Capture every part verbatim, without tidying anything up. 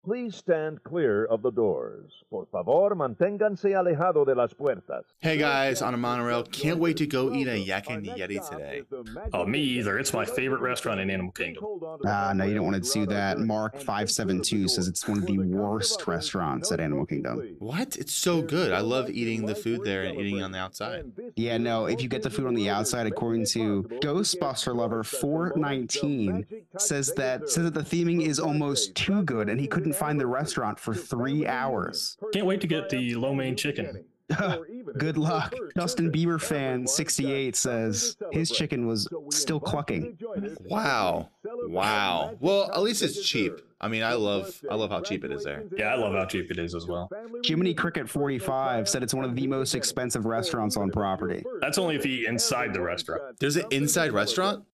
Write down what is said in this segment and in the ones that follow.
Please stand clear of the doors. Por favor, manténganse alejado de las puertas. Hey guys, on a monorail, can't wait to go eat a Yak and Yeti today. Oh, me either. It's my favorite restaurant in Animal Kingdom. Ah, uh, no, you don't want to do that. Mark five seven two says it's one of the worst restaurants at Animal Kingdom. What? It's so good. I love eating the food there and eating on the outside. Yeah, no, if you get the food on the outside, according to Ghostbuster Lover four nineteen, says that says that the theming is almost too good and he couldn't find the restaurant for three hours. Can't wait to get the lo mein chicken. Good luck. Justin Bieber fan sixty-eight says his chicken was still clucking. Wow. Wow. Well, at least it's cheap. I mean, I love I love how cheap it is there. Yeah, I love how cheap it is as well. Jiminy Cricket forty-five said it's one of the most expensive restaurants on property. That's only if you eat inside the restaurant. There's an inside restaurant?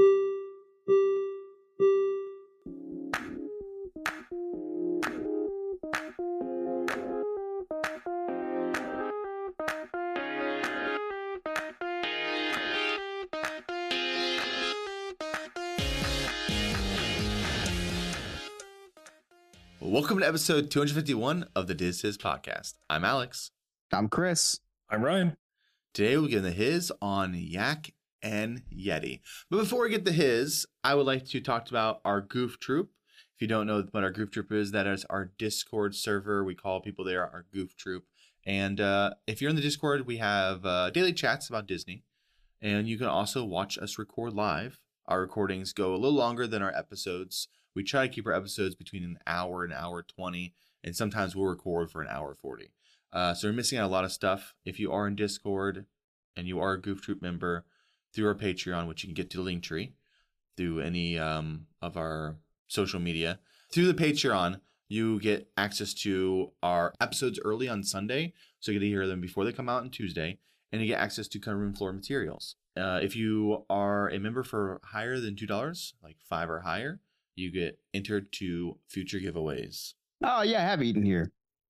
Welcome to episode two fifty-one of the Diz Hiz podcast. I'm Alex. I'm Chris. I'm Ryan. Today we're getting the Hiz on Yak and Yeti. But before we get the Hiz, I would like to talk about our Goof Troop. If you don't know what our Goof Troop is, that is our Discord server. We call people there our Goof Troop. And uh, if you're in the Discord, we have uh, daily chats about Disney. And you can also watch us record live. Our recordings go a little longer than our episodes. We try to keep our episodes between an hour and an hour twenty, and sometimes we'll record for an hour forty. Uh, so you're missing out a lot of stuff. If you are in Discord and you are a Goof Troop member through our Patreon, which you can get to the Linktree through any um, of our social media, through the Patreon, you get access to our episodes early on Sunday, so you get to hear them before they come out on Tuesday, and you get access to kind of room floor materials. Uh, if you are a member for higher than two dollars, like five or higher, you get entered to future giveaways. Oh, yeah, I have eaten here.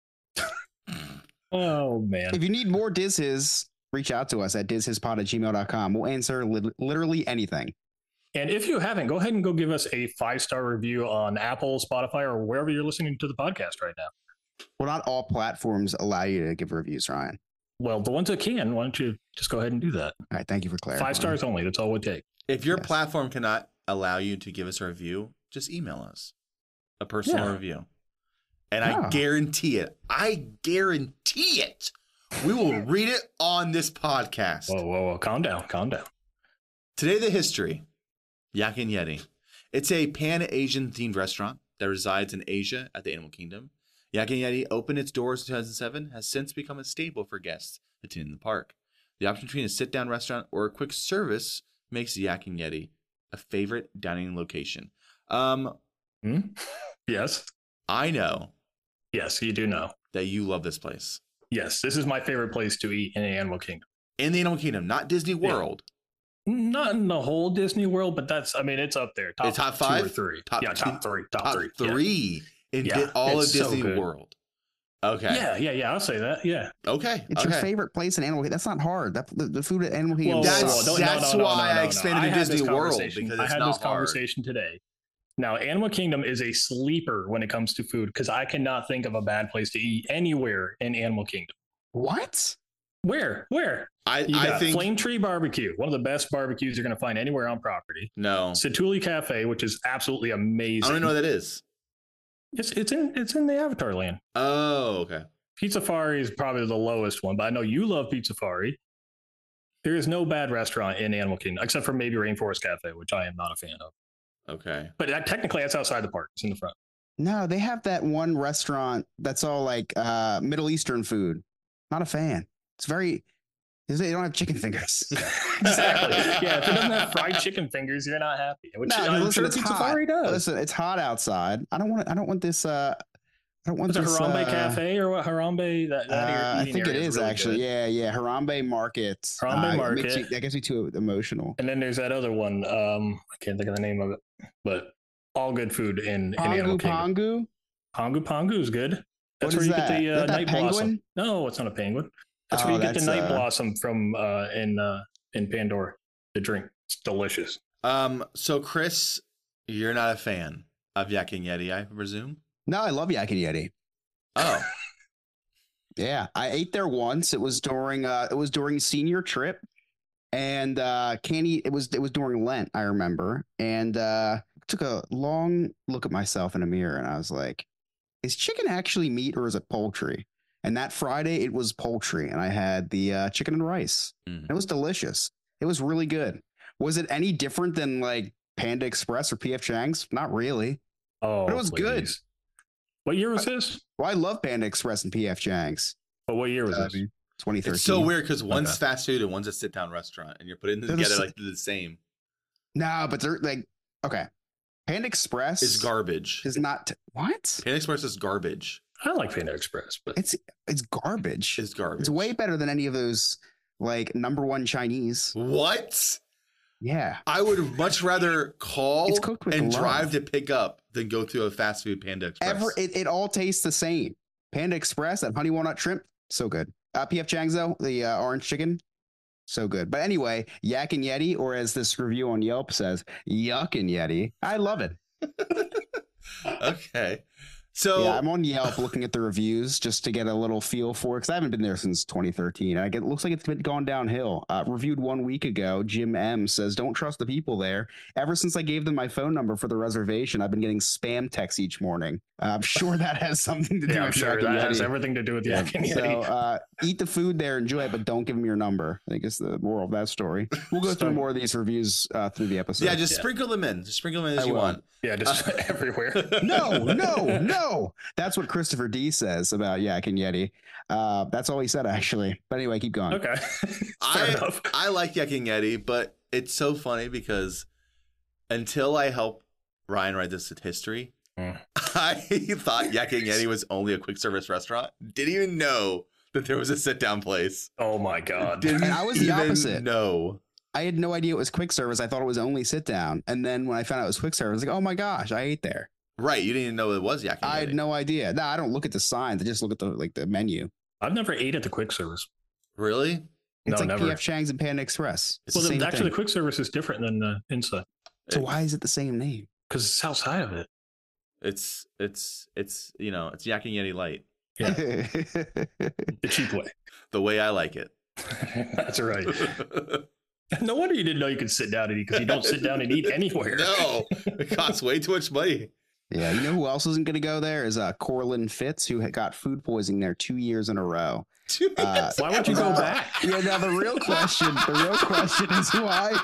Oh, man. If you need more Diz Hiz, reach out to us at dizhizpod at gmail dot com. We'll answer li- literally anything. And if you haven't, go ahead and go give us a five-star review on Apple, Spotify, or wherever you're listening to the podcast right now. Well, not all platforms allow you to give reviews, Ryan. Well, the ones that can, why don't you just go ahead and do that? All right, thank you for clarifying. Five stars only. That's all it would take. If your Yes. platform cannot allow you to give us a review, just email us a personal Yeah. review. And Oh. I guarantee it. I guarantee it. We will read it on this podcast. Whoa, whoa, whoa. Calm down. Calm down. Today, the history. Yak and Yeti. It's a Pan-Asian themed restaurant that resides in Asia at the Animal Kingdom. Yak and Yeti opened its doors in two thousand seven, has since become a staple for guests attending the park. The option between a sit-down restaurant or a quick service makes Yak and Yeti a favorite dining location. Um, Hmm? Yes. I know Yes, you do know. that you love this place. Yes, this is my favorite place to eat in the Animal Kingdom. In the Animal Kingdom, not Disney World. Not in the whole Disney World, but that's, I mean, it's up there. Top, It's top two five? or three. Top yeah, two- top three. Top, Top three. three in Yeah, di- all of it's so Disney good. World. Okay. Yeah. yeah, yeah, yeah. I'll say that. Yeah. Okay. It's okay. your favorite place in Animal Kingdom. That's not hard. That, the, the food at Animal Kingdom Whoa, That's- whoa, sucks. whoa. Don't- that's no, no, no, why no, no, I no. expanded I to had Disney this World, conversation- because I it's had not this hard. conversation today. Now, Animal Kingdom is a sleeper when it comes to food because I cannot think of a bad place to eat anywhere in Animal Kingdom. What? Where? Where? I, You I got think Flame Tree Barbecue, one of the best barbecues you're going to find anywhere on property. no. Satuli Cafe, which is absolutely amazing. I don't even know what that is. It's it's in it's in the Avatar land. Oh, okay. Pizza Fari is probably the lowest one, but I know you love Pizza Fari. There is no bad restaurant in Animal Kingdom except for maybe Rainforest Cafe, which I am not a fan of. Okay. But that, technically, that's outside the park. It's in the front. No, they have that one restaurant that's all like uh, Middle Eastern food. Not a fan. It's very. They don't have chicken fingers. Exactly. Yeah, if it doesn't have fried chicken fingers, you're not happy. Which No, I'm listen, sure it's Pizza hot. Fari does. Listen, it's hot outside. I don't want. I don't want this. Uh, I don't want Is it this. Harambe uh, Cafe or what? Harambe? That, that Uh, I eating think it area is really actually. good. Yeah, yeah. Harambe Market. Harambe Uh, it Market. makes you- that gets me too emotional. And then there's that other one. Um, I can't think of the name of it, but all good food in, in Animal Pongu Kingdom. Pongu. Pongu Pongu is good. That's What where is you that? get the Is uh, that that night blossom. penguin? No, it's not a penguin. That's Oh, where you get the that's, night uh, blossom from uh, in uh, in Pandora. The drink. It's delicious. Um. So, Chris, you're not a fan of Yak and Yeti, I presume? No, I love Yak and Yeti. Oh, Yeah, I ate there once. It was during uh it was during senior trip, and uh can't eat. It was it was during Lent, I remember, and uh took a long look at myself in a mirror, and I was like, is chicken actually meat or is it poultry? And that Friday it was poultry, and I had the uh, chicken and rice. Mm. It was delicious. It was really good. Was it any different than like Panda Express or P F Chang's? Not really. Oh, But it was good. please. What year was this? Well, I love Panda Express and P F Chang's. But what year was Uh, this? twenty thirteen. it's so weird because one's Okay. fast food and one's a sit down restaurant, and you're putting them They're the together sa- like they're the same. No, but they're like, okay. Panda Express It's garbage. is not what? Panda Express is garbage. I like Panda Express, but It's it's garbage. It's garbage. It's way better than any of those like number one Chinese. What? Yeah. I would much rather call It's cooked with and love. drive to pick up than go through a fast food Panda Express. Ever it, it all tastes the same. Panda Express, that honey walnut shrimp, so good. Uh, P F Chang's though, the uh, orange chicken, so good. But anyway, Yak and Yeti, or as this review on Yelp says, Yuck and Yeti. I love it. Okay. So Yeah, I'm on Yelp looking at the reviews just to get a little feel for it because I haven't been there since twenty thirteen. I get, it looks like it's been gone downhill. Uh, reviewed one week ago, Jim M says, "Don't trust the people there. Ever since I gave them my phone number for the reservation, I've been getting spam texts each morning. Uh, I'm sure that has something to do yeah, I'm with sure Yak and that has Yeti. everything to do with Yeah, Yak and so Yeti. uh, eat the food there, enjoy it, but don't give them your number. I think it's the moral of that story. We'll go through So- more of these reviews uh, through the episode. yeah, just Yeah. sprinkle them in. Just sprinkle them in as I you will. want. Yeah, just everywhere. no, no, no. That's what Christopher D says about Yak and Yeti. Uh, that's all he said, actually. But anyway, keep going. Okay. Fair I enough. I like Yak and Yeti, but it's so funny because until I help Ryan write this history, Mm. I thought Yak and Yeti was only a quick service restaurant. Didn't even know that there was a sit down place. Oh my God. Didn't And I was the even opposite. know. I had no idea it was quick service. I thought it was only sit down. And then when I found out it was quick service, I was like, oh my gosh, I ate there. Right, you didn't even know it was Yak and I Yeti. had no idea. No, I don't look at the signs. I just look at the like the menu. I've never ate at the quick service. Really? It's No, like never. P F Chang's and Panda Express. It's Well, the the, same actually, thing. the quick service is different than the inside So why is it the same name? because it's outside of it. It's it's it's you know it's Yak and Yeti light, Yeah. The cheap way. the way I like it. That's right. No wonder you didn't know you could sit down and eat because you don't sit down and eat anywhere. No, it costs way too much money. Yeah, you know who else isn't going to go there is uh, Corlin Fitz, who had got food poisoning there two years in a row. Uh, Why would you go back? Yeah, now the real question, the real question is why?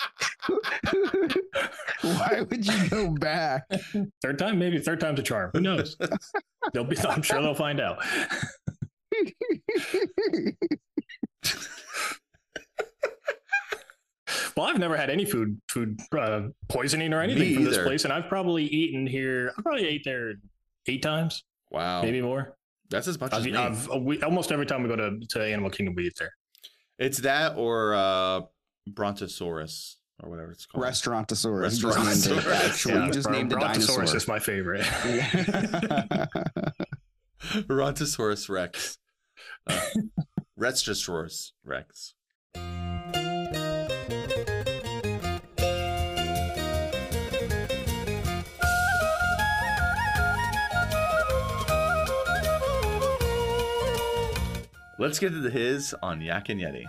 Why would you go back? Third time, maybe third time's a charm. Who knows? They'll be. I'm sure they'll find out. Well, I've never had any food food uh, poisoning or anything Me from this either. place, and I've probably eaten here. I probably ate there eight times, Wow, maybe more. that's as much as I've, me. I've we, almost every time we go to, to Animal Kingdom, we eat there. It's that or uh, Brontosaurus or whatever it's called. Restaurantosaurus. You just named it. Restaurantosaurus. Actually, Yeah, you just named a Brontosaurus dinosaur. is my favorite. Brontosaurus Rex. Uh, Retrosaurus Rex. Let's get to the his on Yak and Yeti.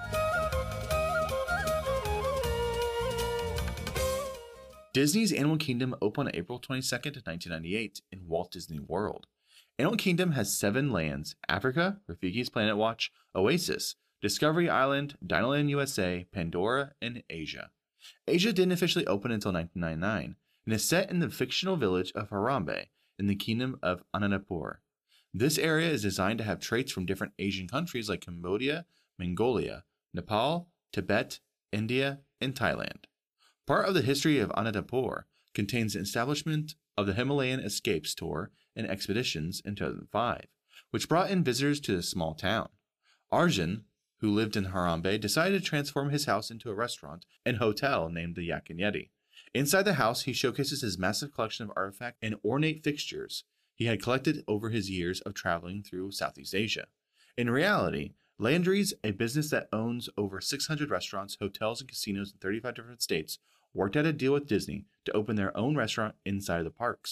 Disney's Animal Kingdom opened on April twenty-second, nineteen ninety-eight in Walt Disney World. Animal Kingdom has seven lands: Africa, Rafiki's Planet Watch, Oasis, Discovery Island, Dinoland U S A, Pandora, and Asia. Asia didn't officially open until nineteen ninety-nine and is set in the fictional village of Harambe in the Kingdom of Anandapur. This area is designed to have traits from different Asian countries like Cambodia, Mongolia, Nepal, Tibet, India, and Thailand. Part of the history of Anandapur contains the establishment of the Himalayan Escapes Tour and Expeditions in two thousand five, which brought in visitors to the small town. Arjun, who lived in Harambe, decided to transform his house into a restaurant and hotel named the Yak and Yeti. Inside the house, he showcases his massive collection of artifacts and ornate fixtures he had collected over his years of traveling through Southeast Asia. In reality, Landry's, a business that owns over six hundred restaurants, hotels, and casinos in thirty-five different states, worked out a deal with Disney to open their own restaurant inside of the parks.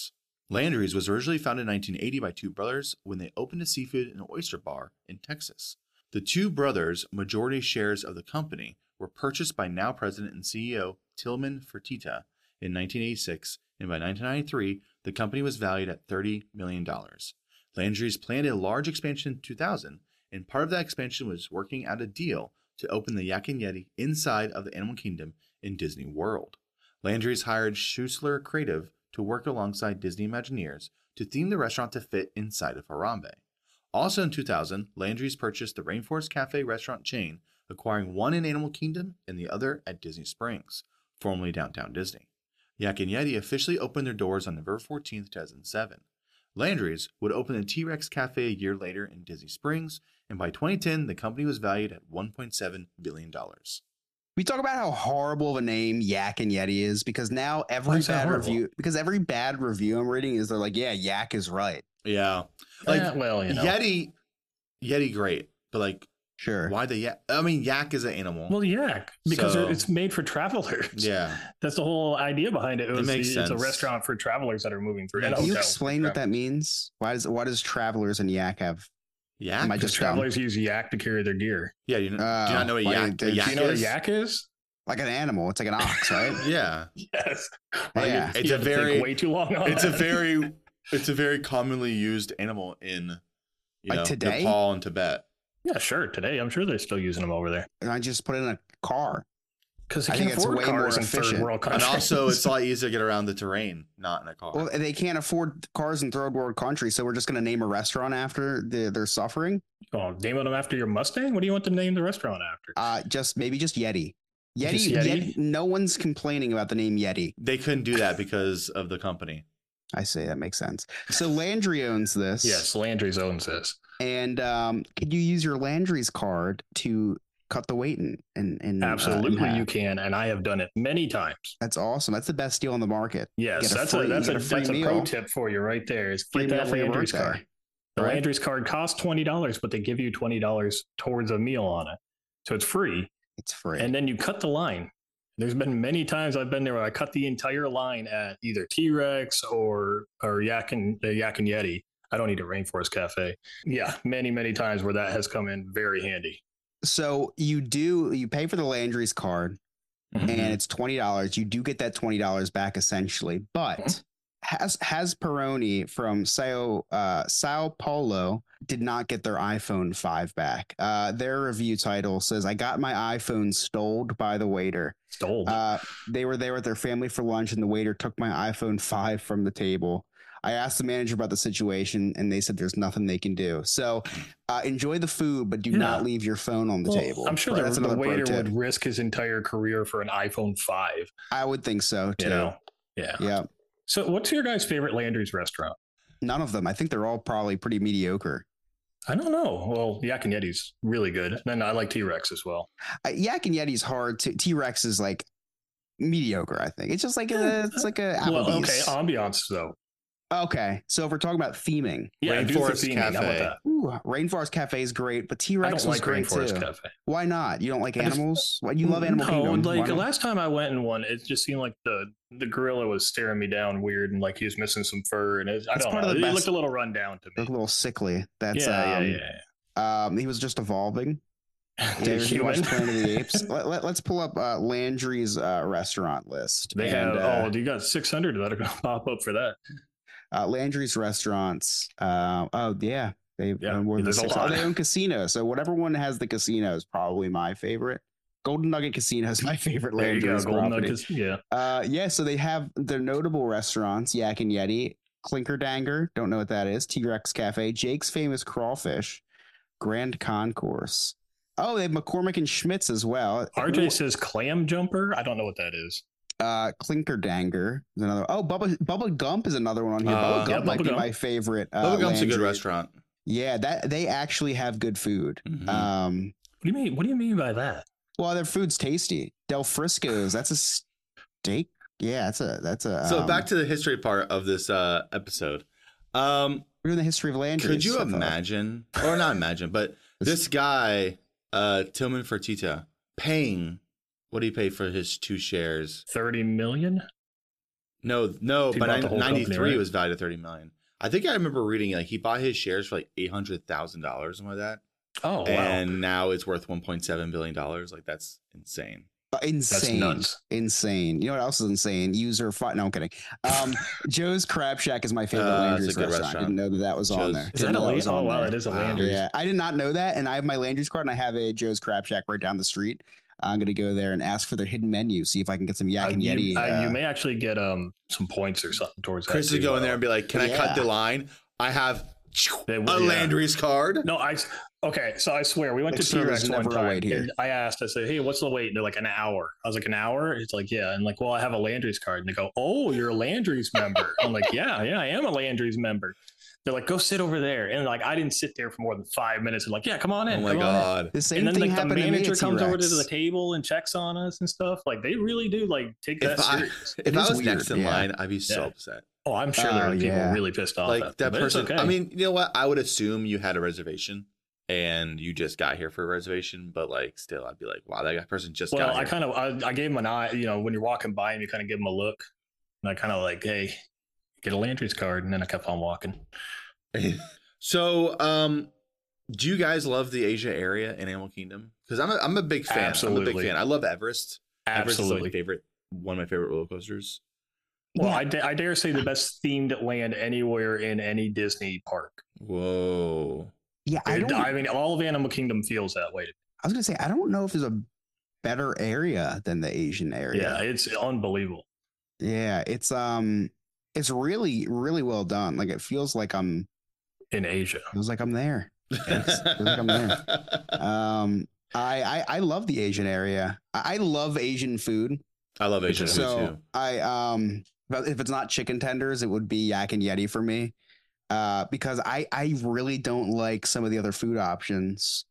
Landry's was originally founded in nineteen eighty by two brothers when they opened a seafood and oyster bar in Texas. The two brothers' majority shares of the company were purchased by now President and C E O Tillman Fertitta in nineteen eighty-six, and by nineteen ninety-three, the company was valued at thirty million dollars. Landry's planned a large expansion in two thousand, and part of that expansion was working out a deal to open the Yak and Yeti inside of the Animal Kingdom in Disney World. Landry's hired Schuessler Creative to work alongside Disney Imagineers to theme the restaurant to fit inside of Harambe. Also in two thousand, Landry's purchased the Rainforest Cafe restaurant chain, acquiring one in Animal Kingdom and the other at Disney Springs, formerly Downtown Disney. Yak and Yeti officially opened their doors on November fourteenth, two thousand seven. Landry's would open the T-Rex Cafe a year later in Disney Springs, and by twenty ten, the company was valued at one point seven billion dollars. We talk about how horrible of a name Yak and Yeti is because now every bad review, because every bad review I'm reading is they're like, yeah, Yak is right. Yeah. Like, eh, well, you know. Yeti, Yeti great, but like, sure. Why the yak? I mean, yak is an animal. Well, yak, because So- it's made for travelers. Yeah. That's the whole idea behind it. It, It was makes the- it's a sense. restaurant for travelers that are moving through. Yeah, and Can you hotels for explain what that travelers. means? Why does why does travelers and Yak have? Yak? Am I Because just dumb? travelers use yak to carry their gear. Yeah, you know, do you Oh, not know what why yak, didn't a they- yak Do you know what a is? yak is? Like an animal. It's like an ox, right? Yeah. Yes. Yeah. It's You a have to think very- way too long on It's a that. very it's a very commonly used animal in you Like know, today? Nepal and Tibet. Yeah, sure. Today, I'm sure they're still using them over there And I just put it in a car. because they I can't think it's afford way more cars in third efficient. world And countries. also it's a lot easier to get around the terrain, not in a car. Well, they can't afford cars in third world countries, so we're just going to name a restaurant after the, their suffering. Oh, name them after your Mustang? What do you want to name the restaurant after? Uh, just maybe just Yeti. Yeti, Just Yeti. Yeti? No one's complaining about the name Yeti. They couldn't do that because of the company. I say that makes sense. So Landry owns this. Yes, Landry's owns this. And um, could you use your Landry's card to cut the weight in? in, in uh, in Absolutely, half? you can, and I have done it many times. That's awesome. That's the best deal on the market. Yes, Get a that's free- a that's you a, get a free that's a pro meal. tip for you right there. Is Free get meal that for your Landry's birthday. card. The Right? Landry's card costs twenty dollars, but they give you twenty dollars towards a meal on it, so it's free. It's free. And then you cut the line. There's been many times I've been there where I cut the entire line at either T-Rex or or Yak and uh, Yak and Yeti. I don't need a Rainforest Cafe. Yeah, many many times where that has come in very handy. so you do you pay for the Landry's card, Mhm. and it's twenty dollars. You do get that twenty dollars back essentially, but Mhm. has has Peroni from Sao uh, Sao Paulo did not get their iPhone five back. Uh, their review title says, "I got my iPhone stole by the waiter." Stole. Uh, they were there with their family for lunch, and the waiter took my iPhone five from the table. I asked the manager about the situation, and they said there's nothing they can do. So uh, enjoy the food, but do Yeah. not leave your phone on the Well, table. I'm sure Right, the, that's the another pro waiter tip. would risk his entire career for an iPhone five. I would think so too. You know? Yeah. Yeah, So, what's your guys' favorite Landry's restaurant? none of them. I think they're all probably pretty mediocre. I don't know. Well, Yak and Yeti's really good. Then I like T-Rex as well. Uh, Yak and Yeti's hard. To, T-Rex is like mediocre. I think it's just like a, it's like a Well, okay, Applebee's. ambiance though. Okay, so if we're talking about theming, Yeah, do the Rainforest theming. How about Cafe. that? ooh, Rainforest Cafe is great, but I T-Rex don't was like great Rainforest too. Cafe. Why not? You don't like I just- animals? What you love Animal no, Kingdom? like Why not? last time I went in one, it just seemed like the the gorilla was staring me down weird and like he was missing some fur, and it, I That's don't part know. of It the looked best- a little run down to They look me. a little sickly. That's yeah, um, yeah, yeah. um, he was just evolving. yeah. Yeah, He he watched went- Planet of the Apes. Let, let, us pull up uh, Landry's uh, restaurant list. They And, have. uh, oh, you got six hundred that are going to pop up for that. uh, Landry's restaurants. Uh, oh yeah, they Yeah, own more than there's a six. lot. Oh, they own casinos. So whatever one has the casino is probably my favorite. Golden Nugget Casino is my favorite There you go. Landry's Golden property. Nuggets. Yeah. Uh, yeah, so they have their notable restaurants: Yak and Yeti, Clinker Danger. Don't know what that is. T-Rex Cafe, Jake's Famous Crawfish, Grand Concourse. Oh, they have McCormick and Schmitz as well. R J says clam jumper. I don't know what that is. Uh, Clinker Danger is another. Oh, Bubba Bubba Gump is another one on here. Uh, Bubba yeah, Gump might Bubba be Gump. my favorite. Uh, Bubba Gump's a good Landry. restaurant. Yeah, that they actually have good food. Mhm. Um, What do you mean? What do you mean by that? well, their food's tasty. Del Frisco's. That's a steak. Yeah, that's a that's a. So um, back to the history part of this uh, episode. Um, we're doing the history of Landry's. could you I thought. imagine, or not imagine, but this guy, uh, Tillman Fertitta, paying, what do you pay for his two shares? Thirty million. No, no, He but bought the whole company, ninety-three right? was valued at thirty million. I think I remember reading like he bought his shares for like eight hundred thousand dollars, something like that. Oh, wow. And now it's worth one point seven billion dollars. Like that's insane. Uh, insane. That's nuts. Insane. You know what else is insane? User fi- No, I'm kidding. Um, Joe's Crab Shack is my favorite Uh, Landry's it's a good restaurant. restaurant. I didn't know that that was on Joe's- there. Is Didn't that a know Landry's? was on Oh, wow, there. it is a Wow. Landry's. Yeah, I did not know that, and I have my Landry's card, and I have a Joe's Crab Shack right down the street. I'm gonna go there and ask for their hidden menu, see if I can get some Yak Uh, and Yeti. you, uh, uh, you may actually get um some points or something towards Chris that. would too, go in uh, there and be like, "Can I cut Yeah. the line? I have They a would, yeah. Landry's card." No, I okay. So I swear, we went Like, to sir, there's T-Rex one never a time, wait here. and I asked, I said, "Hey, what's the wait?" And they're like, "An hour." I was like, "An hour?" It's like, "Yeah." And like, "Well, I have a Landry's card." And they go, "Oh, you're a Landry's member." I'm like, "Yeah, yeah, I am a Landry's member." They're like, "Go sit over there." And like, I didn't sit there for more than five minutes. And like, "Yeah, come on in." Oh my come on in." god. the same And then thing like the happened to me manager at comes over to T-Rex. the table and checks on us and stuff. Like they really do like take that If I, serious. if It I is was weird, next in yeah. line, I'd be so Yeah. upset. Oh, I'm sure there Oh, are people yeah. really pissed off. Like at that but it's person. okay. I mean, you know what? I would assume you had a reservation and you just got here for a reservation, but like still, I'd be like, wow, that guy person just well, got I here. kind of I, I gave him an eye. You know, when you're walking by him, you kind of give him a look, and I kind of like, hey, get a Landry's card, and then I kept on walking. So, um, do you guys love the Asia area in Animal Kingdom? Because I'm a, I'm a big fan. I'm a Absolutely. big fan. I love Everest. Everest is like Absolutely. my favorite, one of my favorite roller coasters. Well, Yeah. I, da- I dare say the best themed land anywhere in any Disney park. Whoa. Yeah, I I, don't. I mean, all of Animal Kingdom feels that way. I was gonna say I don't know if there's a better area than the Asian Yeah, area. it's unbelievable. Yeah, it's um, it's really really well done. Like it feels like I'm In Asia. feels like I'm there. It's- feels like I'm there. Um, I, I I love the Asian area. I, I love Asian food. I love Asian food So too. I um, but if it's not chicken tenders, it would be Yak and Yeti for me. Uh, because I I really don't like some of the other food options.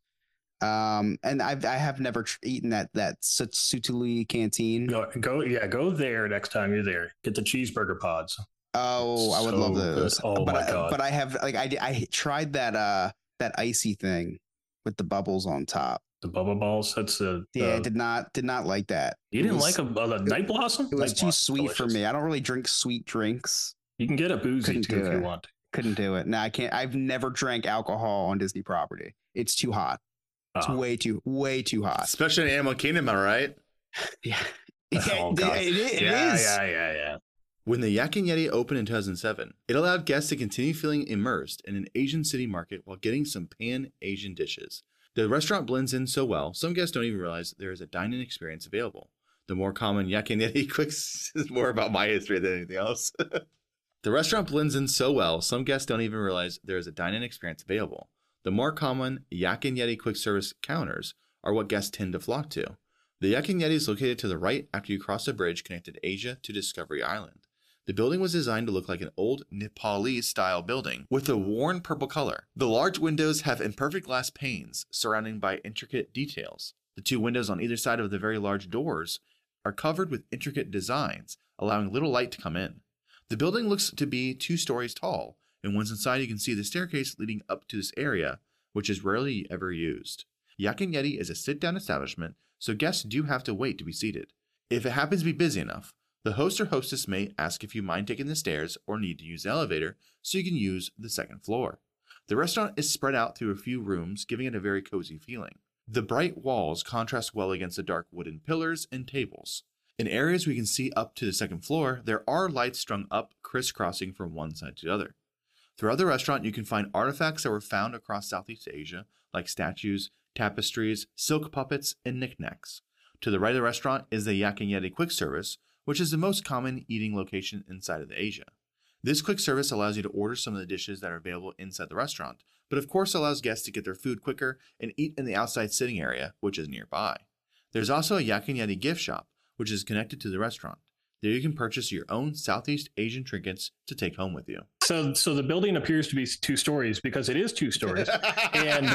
Um, and I've I have never tr- eaten that that Sutsutuli canteen. Go, go, yeah, go there next time you're there. Get the cheeseburger pods. Oh, I would So love good. those. Oh but my I, God. But I have like I I tried that uh that icy thing with the bubbles on top. The Bubba Balls. That's the. Yeah, I the- did not did not like that. you It didn't was- like a, a Night Blossom? It was Night too Blossom's sweet for delicious. me. I don't really drink sweet drinks. You can get a boozy Couldn't too do if you it. want. Couldn't do it. No, I can't. I've never drank alcohol on Disney property. It's too hot. It's Oh. way too way too hot. Especially in Animal Kingdom, am I right? Yeah, Oh, it, God. it, it, it yeah, is. yeah, yeah, yeah. When the Yak and Yeti opened in two thousand seven, it allowed guests to continue feeling immersed in an Asian city market while getting some pan-Asian dishes. The restaurant blends in so well, some guests don't even realize there is a dine-in experience available. The more common Yak and Yeti quicks is more about my history than anything else. The restaurant blends in so well, some guests don't even realize there is a dine-in experience available. The more common Yak and Yeti quick service counters are what guests tend to flock to. The Yak and Yeti is located to the right after you cross a bridge connected Asia to Discovery Island. The building was designed to look like an old Nepalese-style building with a worn purple color. The large windows have imperfect glass panes surrounded by intricate details. The two windows on either side of the very large doors are covered with intricate designs, allowing little light to come in. The building looks to be two stories tall, and once inside you can see the staircase leading up to this area, which is rarely ever used. Yak and Yeti is a sit-down establishment, so guests do have to wait to be seated. If it happens to be busy enough, the host or hostess may ask if you mind taking the stairs or need to use the elevator so you can use the second floor. The restaurant is spread out through a few rooms, giving it a very cozy feeling. The bright walls contrast well against the dark wooden pillars and tables. In areas we can see up to the second floor, there are lights strung up, crisscrossing from one side to the other. Throughout the restaurant, you can find artifacts that were found across Southeast Asia, like statues, tapestries, silk puppets, and knickknacks. To the right of the restaurant is the Yak and Yeti quick service, which is the most common eating location inside of Asia. This quick service allows you to order some of the dishes that are available inside the restaurant, but of course allows guests to get their food quicker and eat in the outside sitting area, which is nearby. There's also a Yak and Yeti gift shop, which is connected to the restaurant. There you can purchase your own Southeast Asian trinkets to take home with you. So, so the building appears to be two stories because it is two stories, and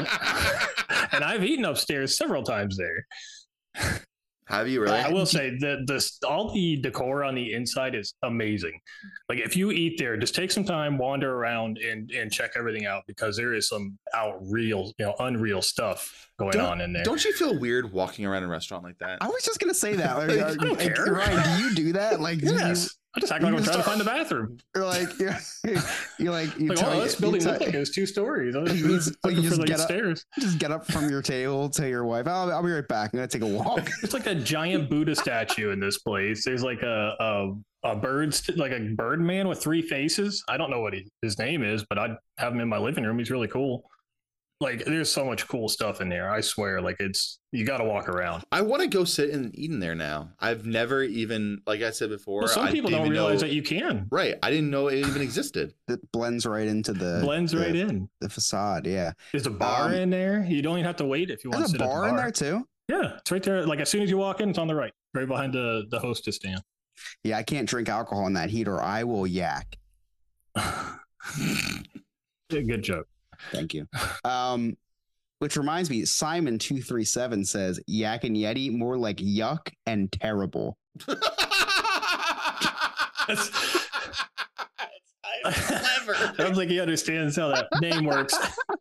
and I've eaten upstairs several times there. Have you really? I will say that this all the decor on the inside is amazing. Like if you eat there, just take some time, wander around, and and check everything out because there is some outreal, you know, unreal stuff going Don't- on in there. Don't you feel weird walking around a restaurant like that? I was just gonna say that. Like, I are- don't like, care. Ryan, do you do that? Like, do you- Yes. I just act like You I'm just trying to start- find the bathroom. You're like, you're, you're like, you Like, tell, oh, this you building tell- looked like it was two stories. I was You just just- you looking for just like get up- stairs. just get up from your table, tell your wife, I'll, I'll be right back. I'm gonna take a walk. It's like that giant Buddha statue in this place. There's like a a, a bird, st- like a bird man with three faces. I don't know what he, his name is, but I'd have him in my living room. He's really cool. Like, there's so much cool stuff in there. I swear, like it's you got to walk around. I want to go sit and eat in there now. I've never even, like I said before, Well, some I people didn't don't even realize know, that you can. Right, I didn't know it even existed. It blends right into the Blends the, right in. the facade. Yeah, There's a bar Um, in there. You don't even have to wait if you want there's to a sit at the bar in there too. Yeah, it's right there. Like as soon as you walk in, it's on the right, right behind the the hostess stand. Yeah, I can't drink alcohol in that heat, or I will yak. Good joke. Thank you. Um, which reminds me, Simon two three seven says Yak and Yeti more like yuck and terrible. That's, Clever. sounds like he understands how that name works.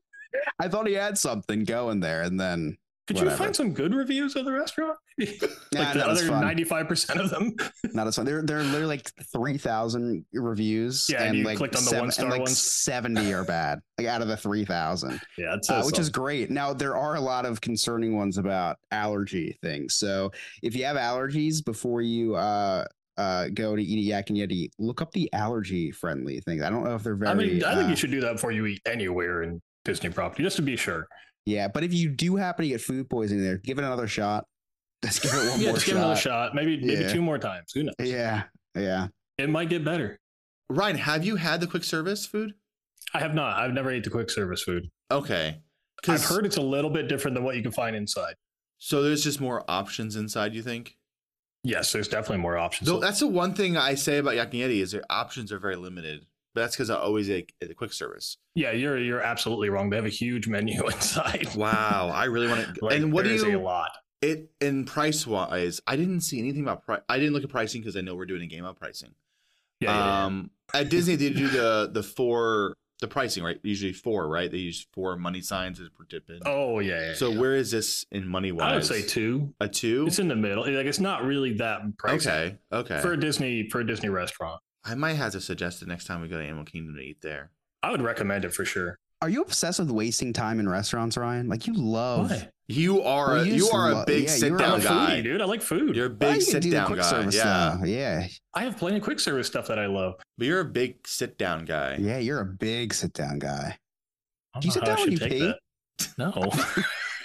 I thought he had something going there, and then Could you whatever. find some good reviews of the restaurant? Nah, Like the not as other fun. ninety-five percent of them. Not as fun. There, there are literally like three thousand reviews. Yeah, and you like clicked on the seven- one-star and like ones. seventy are bad, like out of the three thousand. Yeah, it's Uh, which is great. Now there are a lot of concerning ones about allergy things. So if you have allergies, before you uh, uh, go to eat a Yak and Yeti, look up the allergy friendly things. I don't know if they're very. I mean, I think uh, you should do that before you eat anywhere in Disney property, just to be sure. Yeah, but if you do happen to get food poisoning there, give it another shot. Just give it one Yeah, more just shot. give it another shot. Maybe maybe Yeah. two more times. Who knows? Yeah, yeah. It might get better. Ryan, have you had the quick service food? I have not. I've never ate the quick service food. Okay. I've 'Cause- heard it's a little bit different than what you can find inside. So there's just more options inside, you think? Yes, there's definitely more options. So that's the one thing I say about Yak and Yeti is their options are very limited. But that's because I always ate at the quick service. yeah, you're you're absolutely wrong. They have a huge menu inside. Wow, I really want to. Like, and what do there's you? a lot. It in price wise, I didn't see anything about price. I didn't look at pricing because I know we're doing a game of pricing. Yeah, yeah, yeah. um, at Disney they do the the four the pricing right. Usually four, right? They use four money signs as per tippin. Oh yeah. yeah So yeah. where is this in money wise? I would say two. a two. It's in the middle. Like it's not really that pricey Okay, okay. for a Disney for a Disney restaurant. I might have to suggest it next time we go to Animal Kingdom to eat there. I would recommend it for sure. Are you obsessed with wasting time in restaurants, Ryan? Like you love. Why? You are Well, a, you you just are lo- a big yeah, sit you're I'm down a a guy. foodie, dude. I like food. You're a Well, big you can sit do the down quick guy. service Yeah, stuff. Yeah, I have plenty of quick service stuff that I love. but you're a big sit down guy. yeah. You're a big sit down guy. I don't Do you know sit how I down when should you take pee? that. No.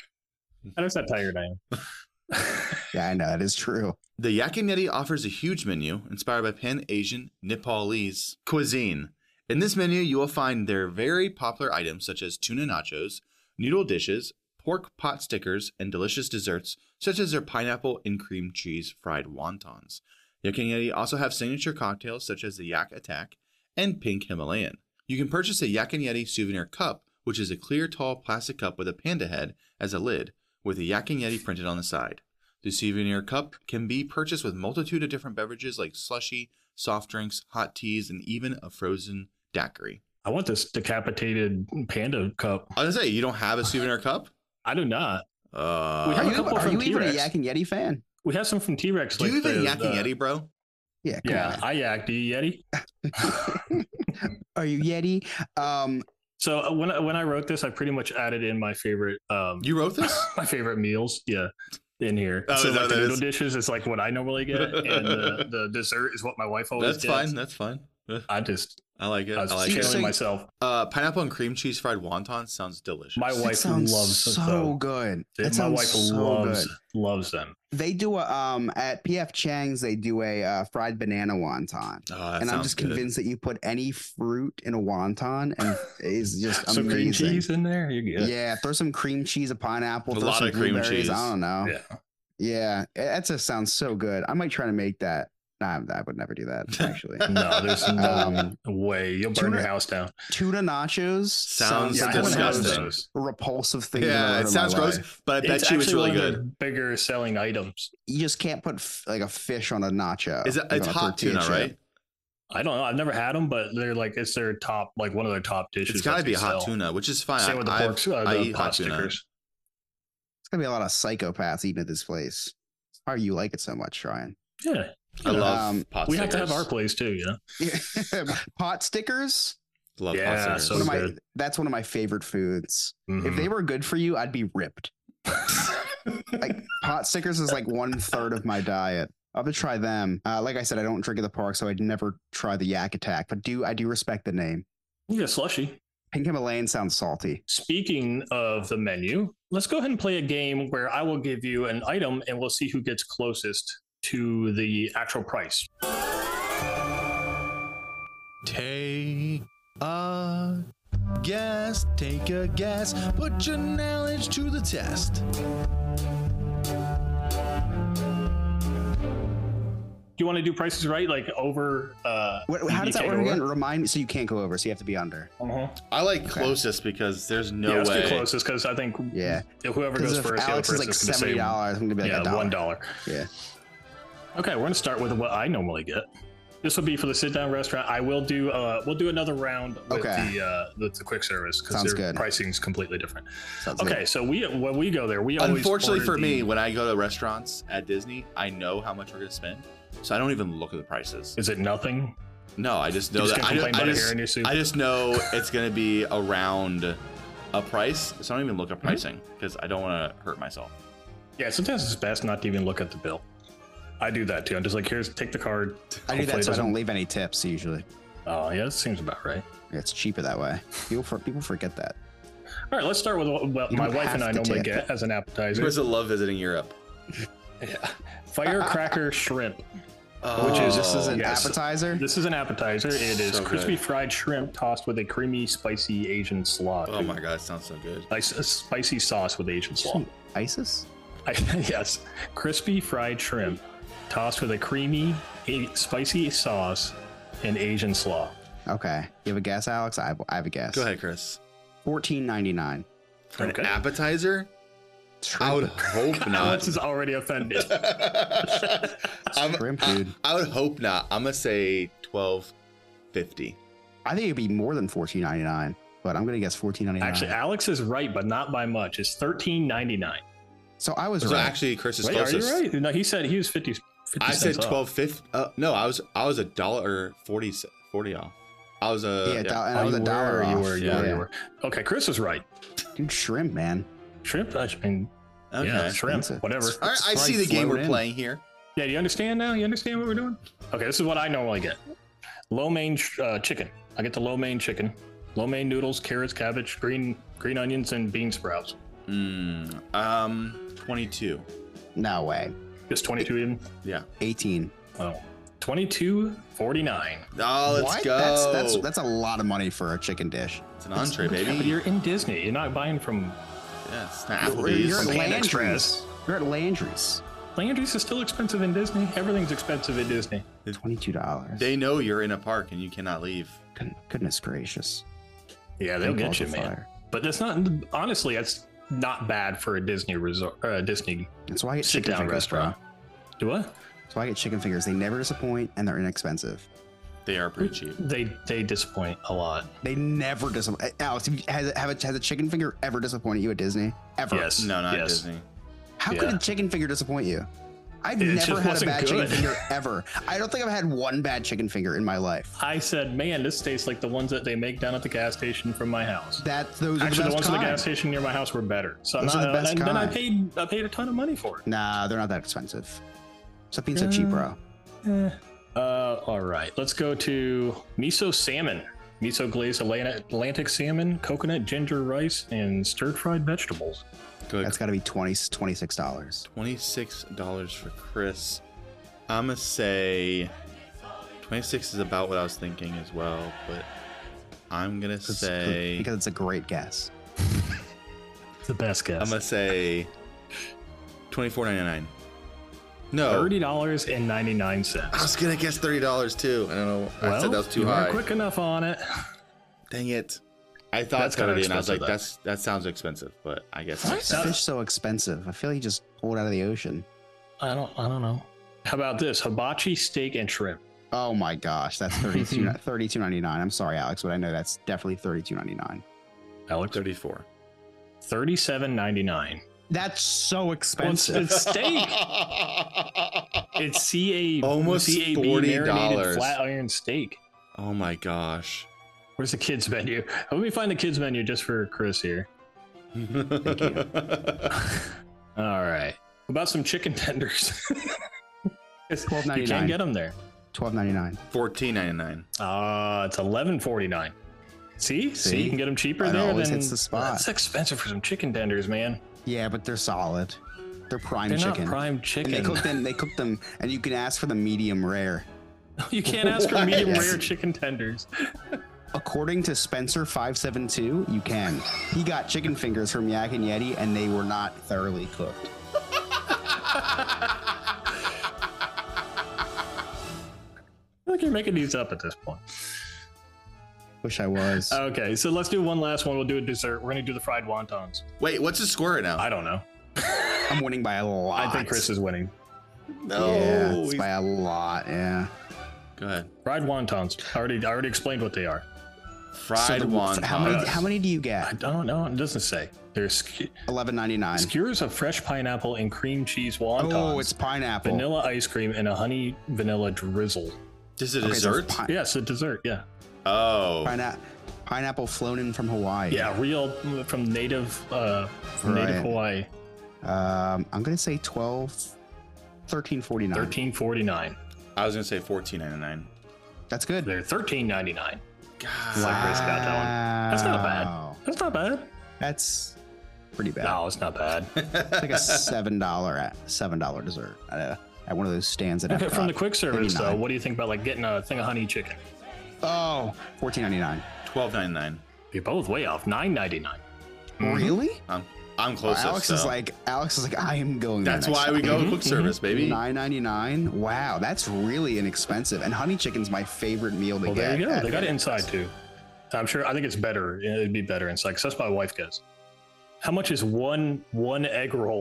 I just how tired I am. Yeah, I know it is true. The Yak and Yeti offers a huge menu inspired by Pan-Asian Nepalese cuisine. In this menu, you will find their very popular items such as tuna nachos, noodle dishes, pork pot stickers, and delicious desserts such as their pineapple and cream cheese fried wontons. Yak and Yeti also have signature cocktails such as the Yak Attack and Pink Himalayan. You can purchase a Yak and Yeti souvenir cup, which is a clear, tall plastic cup with a panda head as a lid, with a Yak and Yeti printed on the side. The souvenir cup can be purchased with multitude of different beverages like slushy, soft drinks, hot teas, and even a frozen daiquiri. I want this decapitated panda cup. I was gonna say, you don't have a souvenir cup? I do not. Uh, We Are have a you, couple are from you even a T-Rex. Yak and Yeti fan? We have some from T-Rex. do like you even the- Yak and the- Yeti, bro? Yeah, come Yeah, I yak. Do you Yeti? on. Are you Yeti? Um, So uh, when I, when I wrote this, I pretty much added in my favorite um You wrote this? my favorite meals. Yeah, in here. Oh, so is that like what the that noodle is? dishes is like what I normally get, and the, the dessert is what my wife always That's gets. fine. That's fine. I just I like it. I was I like channeling it. So you- myself. Uh, pineapple and cream cheese fried wonton sounds delicious. My that wife sounds loves so them. good. Dude, That my sounds wife so loves good. loves them. They do a um at P F Chang's. They do a uh, fried banana wonton, Oh, that and I'm sounds just good. convinced that you put any fruit in a wonton and it's just Some cream amazing. cheese in there. You're good. Yeah, throw some cream cheese, a pineapple, A throw lot some of cream blueberries. cheese. I don't know. Yeah. Yeah, that just sounds so good. I might try to make that. Nah, I would never do that. Actually, No, there's no Um, way. You'll burn tuna- your house down. tuna nachos Sounds Yeah, I like haven't one had of the disgusting. those. most repulsive things. I've Yeah, ever it heard in sounds my gross, life. but I bet It's you it's actually really one of good. their bigger selling items. You just can't put f- like a fish on a nacho. Is it? like It's on a hot tortilla tuna, chip. right? I don't know. I've never had them, but they're like it's their top, like one of their top dishes. It's got to that be they hot sell. tuna, which is fine. Same with the I, pork, uh, I the eat hot pot tuna. stickers. It's gonna be a lot of psychopaths eating at this place. How do you like it so much, Ryan? Yeah, I love Um, pot We stickers. have to have our place too, you know. Pot stickers. Love Yeah, pot stickers. so One of my, good. that's one of my favorite foods. If Mhm. they were good for you, I'd be ripped. Like pot stickers is like one third of my diet. I'll have to try them. Uh, like I said, I don't drink at the park, so I'd never try the Yak Attack. But do I do respect the name? You get slushy. Pink Himalayan sounds salty. Speaking of the menu, let's go ahead and play a game where I will give you an item and we'll see who gets closest to the actual price. Take a guess, take a guess, put your knowledge to the test. Do you want to do prices right? Like over. Uh, What, how you does that can't work go again? over? Remind me. So you can't go over. So you have to be under. Uh-huh. I like closest because there's no yeah, let's way. do closest because I think Yeah. whoever Because goes if first, the other Alex is like person's going to seventy say dollars, I'm gonna be like yeah, a dollar. one dollar. Yeah. Okay, we're going to start with what I normally get. This will be for the sit-down restaurant. I will do. Uh, we'll do another round with Okay. the uh, with the quick service because Sounds their good. pricing is completely different. Sounds Okay, good. so we when we go there, we always Unfortunately order for me, the- when I go to restaurants at Disney, I know how much we're gonna spend, so I don't even look at the prices. is it nothing? No, I just You know just that. gonna I, complain I about a just, hair in your soup? I just know it's gonna be around a price, so I don't even look at pricing because I don't want to hurt myself. Yeah, sometimes it's best not to even look at the bill. I do that too. I'm just like, here's take the card. I do Hopefully it that so I doesn't- don't leave any tips usually. Oh yeah, that seems about right. It's cheaper that way. People for people forget that. All right, let's start with what what You my don't wife and have I to normally tip. get as an appetizer. Where's love visiting Europe? Yeah. Firecracker shrimp. Oh, Which is- This is an yes. appetizer. This is an appetizer. It is So crispy good. fried shrimp tossed with a creamy, spicy Asian slaw. Oh my god, it sounds so good. Like a spicy sauce with Asian slaw. ISIS. I, yes, crispy fried shrimp tossed with a creamy, a, spicy sauce and Asian slaw. Okay. You have a guess, Alex? I have, I have a guess. Go ahead, Chris. Fourteen ninety nine. For an Okay. appetizer? I would hope Alex not. is already offended. I'm, Shrimp, I, dude. I would hope not. I'm gonna say twelve fifty. I think it'd be more than fourteen ninety nine, but I'm gonna guess fourteen ninety nine. Actually, Alex is right, but not by much. It's thirteen ninety-nine. so I was So right. actually, Chris is Wait, are closest. you right? No, he said he was fifty. fifty I said cents off. twelve fifty. Uh, no, I was I was a dollar forty forty off. I was a yeah, do- and Oh, I was you a dollar were, you off. were, you Yeah. were, you were. Okay, Chris was right. Dude, shrimp, man. Shrimp. I mean, okay. yeah, shrimp. Expensive. Whatever. All right, It's I see probably the game we're float in. playing here. Yeah, do you understand now? You understand what we're doing? Okay, this is what I normally get. Lo mein uh, chicken. I get the lo mein chicken. Lo mein noodles, carrots, cabbage, green green onions, and bean sprouts. Mm, um, twenty-two. No way. Just twenty-two even? Yeah. eighteen. Oh. twenty-two forty-nine. Oh, let's what? go. That's that's that's a lot of money for a chicken dish. it's an entree, Yeah, but baby. you're in Disney. You're not buying from Yeah, it's not You're, Applebee's. you're at Panda Landry's. Express. You're at Landry's. Landry's is still expensive in Disney. Everything's expensive in Disney. Twenty-two dollars. They know you're in a park and you cannot leave. Goodness gracious. Yeah, they'll Don't get call you, the man. fire. But that's not honestly. That's not bad for a Disney resort, uh, Disney That's why I get chicken sit-down fingers, restaurant. Do what? bro. That's why I get chicken fingers. They never disappoint and they're inexpensive. They are pretty cheap. They they disappoint a lot. They never disappoint. Alex, have you- has, have a, has a chicken finger ever disappointed you at Disney? Ever? Yes. No, not yes. Disney. How could Yeah. a chicken finger disappoint you? I've It never just had a wasn't bad chicken good. finger ever. I don't think I've had one bad chicken finger in my life. I said, man, this tastes like the ones that they make down at the gas station from my house. That those are Actually, the the best ones at kind. the gas station near my house were better. So Those I'm are not, the best and then I kind. paid I paid a ton of money for it. Nah, they're not that expensive. Stop being so cheap, bro. Eh. Uh, all right, let's go to miso salmon, miso glazed Atlantic Atlantic salmon, coconut ginger rice, and stir fried vegetables. Good. That's got to be twenty, twenty-six dollars. twenty-six dollars for Chris. I'm gonna say twenty-six is about what I was thinking as well, but I'm gonna say Because it's a great guess. The best guess. I'm gonna say twenty-four ninety-nine. No, Thirty dollars and ninety nine I cents. was gonna guess thirty dollars too. I don't know. I said that was too you high. weren't quick enough on it. Dang it! I thought That's kinda thirty, and I was like, expensive, "That's that sounds expensive," but I guess What? it's That- Fish so expensive. I feel like you just pulled it out of the ocean. I don't. I don't know. How about this hibachi steak and shrimp? Oh my gosh, that's thirty-two thirty-two ninety-nine. I'm sorry, Alex, but I know that's definitely thirty-two ninety-nine. Alex, thirty-four. thirty seven ninety nine. That's so Well, it's, expensive. it's steak. It's C A Almost C A B forty marinated dollars. flat iron steak. Oh my gosh. Where's the kids menu? Let me find the kids menu just for Chris here. Thank you. All right. What about some chicken tenders? twelve You ninety can't nine. get them there. Twelve ninety nine. fourteen ninety-nine. Uh, it's eleven forty-nine. See? See, See? you can get them cheaper It there. always than, hits the spot. That's expensive for some chicken tenders, man. Yeah, but they're solid. They're prime They're chicken. not prime And chicken. they cook them. They cook them, and you can ask for the medium rare. You can't ask for medium Yes. rare chicken tenders. According to Spencer five seven two, you can. He got chicken fingers from Yak and Yeti, and they were not thoroughly cooked. I think you're making these up at this point. Wish I was. Okay, so let's do one last one. We'll do a dessert. We're gonna do the fried wontons. Wait, what's the score right now? I don't know. I'm winning by a lot. I think Chris is winning. No. Yeah, it's he's- by a lot. Yeah. Go ahead. Fried wontons. I already, I already explained what they are. Fried So the- wonton. How many? How many do you I get? don't know. It doesn't say. There's ske- Eleven ninety nine. skewers of fresh pineapple and cream cheese wontons. Oh, it's pineapple. vanilla ice cream and a honey vanilla drizzle. This is a Okay, so dessert? it's pi- Yes, a dessert. Yeah. oh. Pine- pineapple flown in from Hawaii. Yeah, real from native, uh, from native Right. Hawaii. Um, I'm gonna say twelve, thirteen forty nine. Thirteen forty nine. I was gonna say fourteen ninety-nine. That's good. They're thirteen ninety nine. God. Like Chris got that one. That's not bad. Wow. That's not bad. That's pretty bad. No, it's not bad. It's like a seven dollar at seven dollar dessert at, a, at one of those stands at Okay, Epcot. from the quick service though, eighty-nine. what do you think about like getting a thing of honey chicken? Oh, fourteen ninety nine. twelve ninety-nine. You're both way off. Nine ninety nine. Really? I'm I'm Well, closest. Alex is so. like Alex is like I am going. there That's next why we time." go Mhm, quick mhm. service, baby. nine ninety-nine. Wow, that's really inexpensive. And honey chicken's my favorite meal to Well, get. there you go. at They got it Vegas. inside too. I'm sure. I think it's better. It'd be better inside because that's what my wife gets. How much is one one egg roll?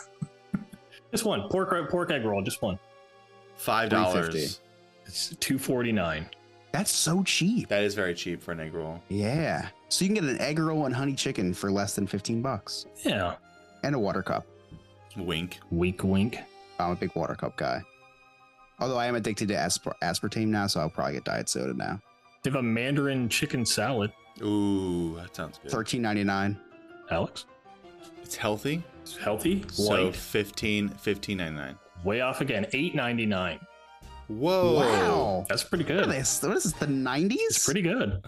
Just one pork pork egg roll. Just one. Five three dollars. fifty. It's two forty nine. That's so cheap. That is very cheap for an egg roll. Yeah. So you can get an egg roll and honey chicken for less than fifteen bucks. Yeah. And a water cup. Wink. Wink, wink. I'm a big water cup guy. Although I am addicted to aspar- aspartame now, so I'll probably get diet soda now. They have a Mandarin chicken salad. Ooh, that sounds good. thirteen ninety-nine. Alex, It's healthy. it's healthy. So White. fifteen fifteen ninety-nine. Way off again. Eight ninety nine. Whoa. Wow. That's pretty What, are good. this? What is this? The nineties? It's pretty good.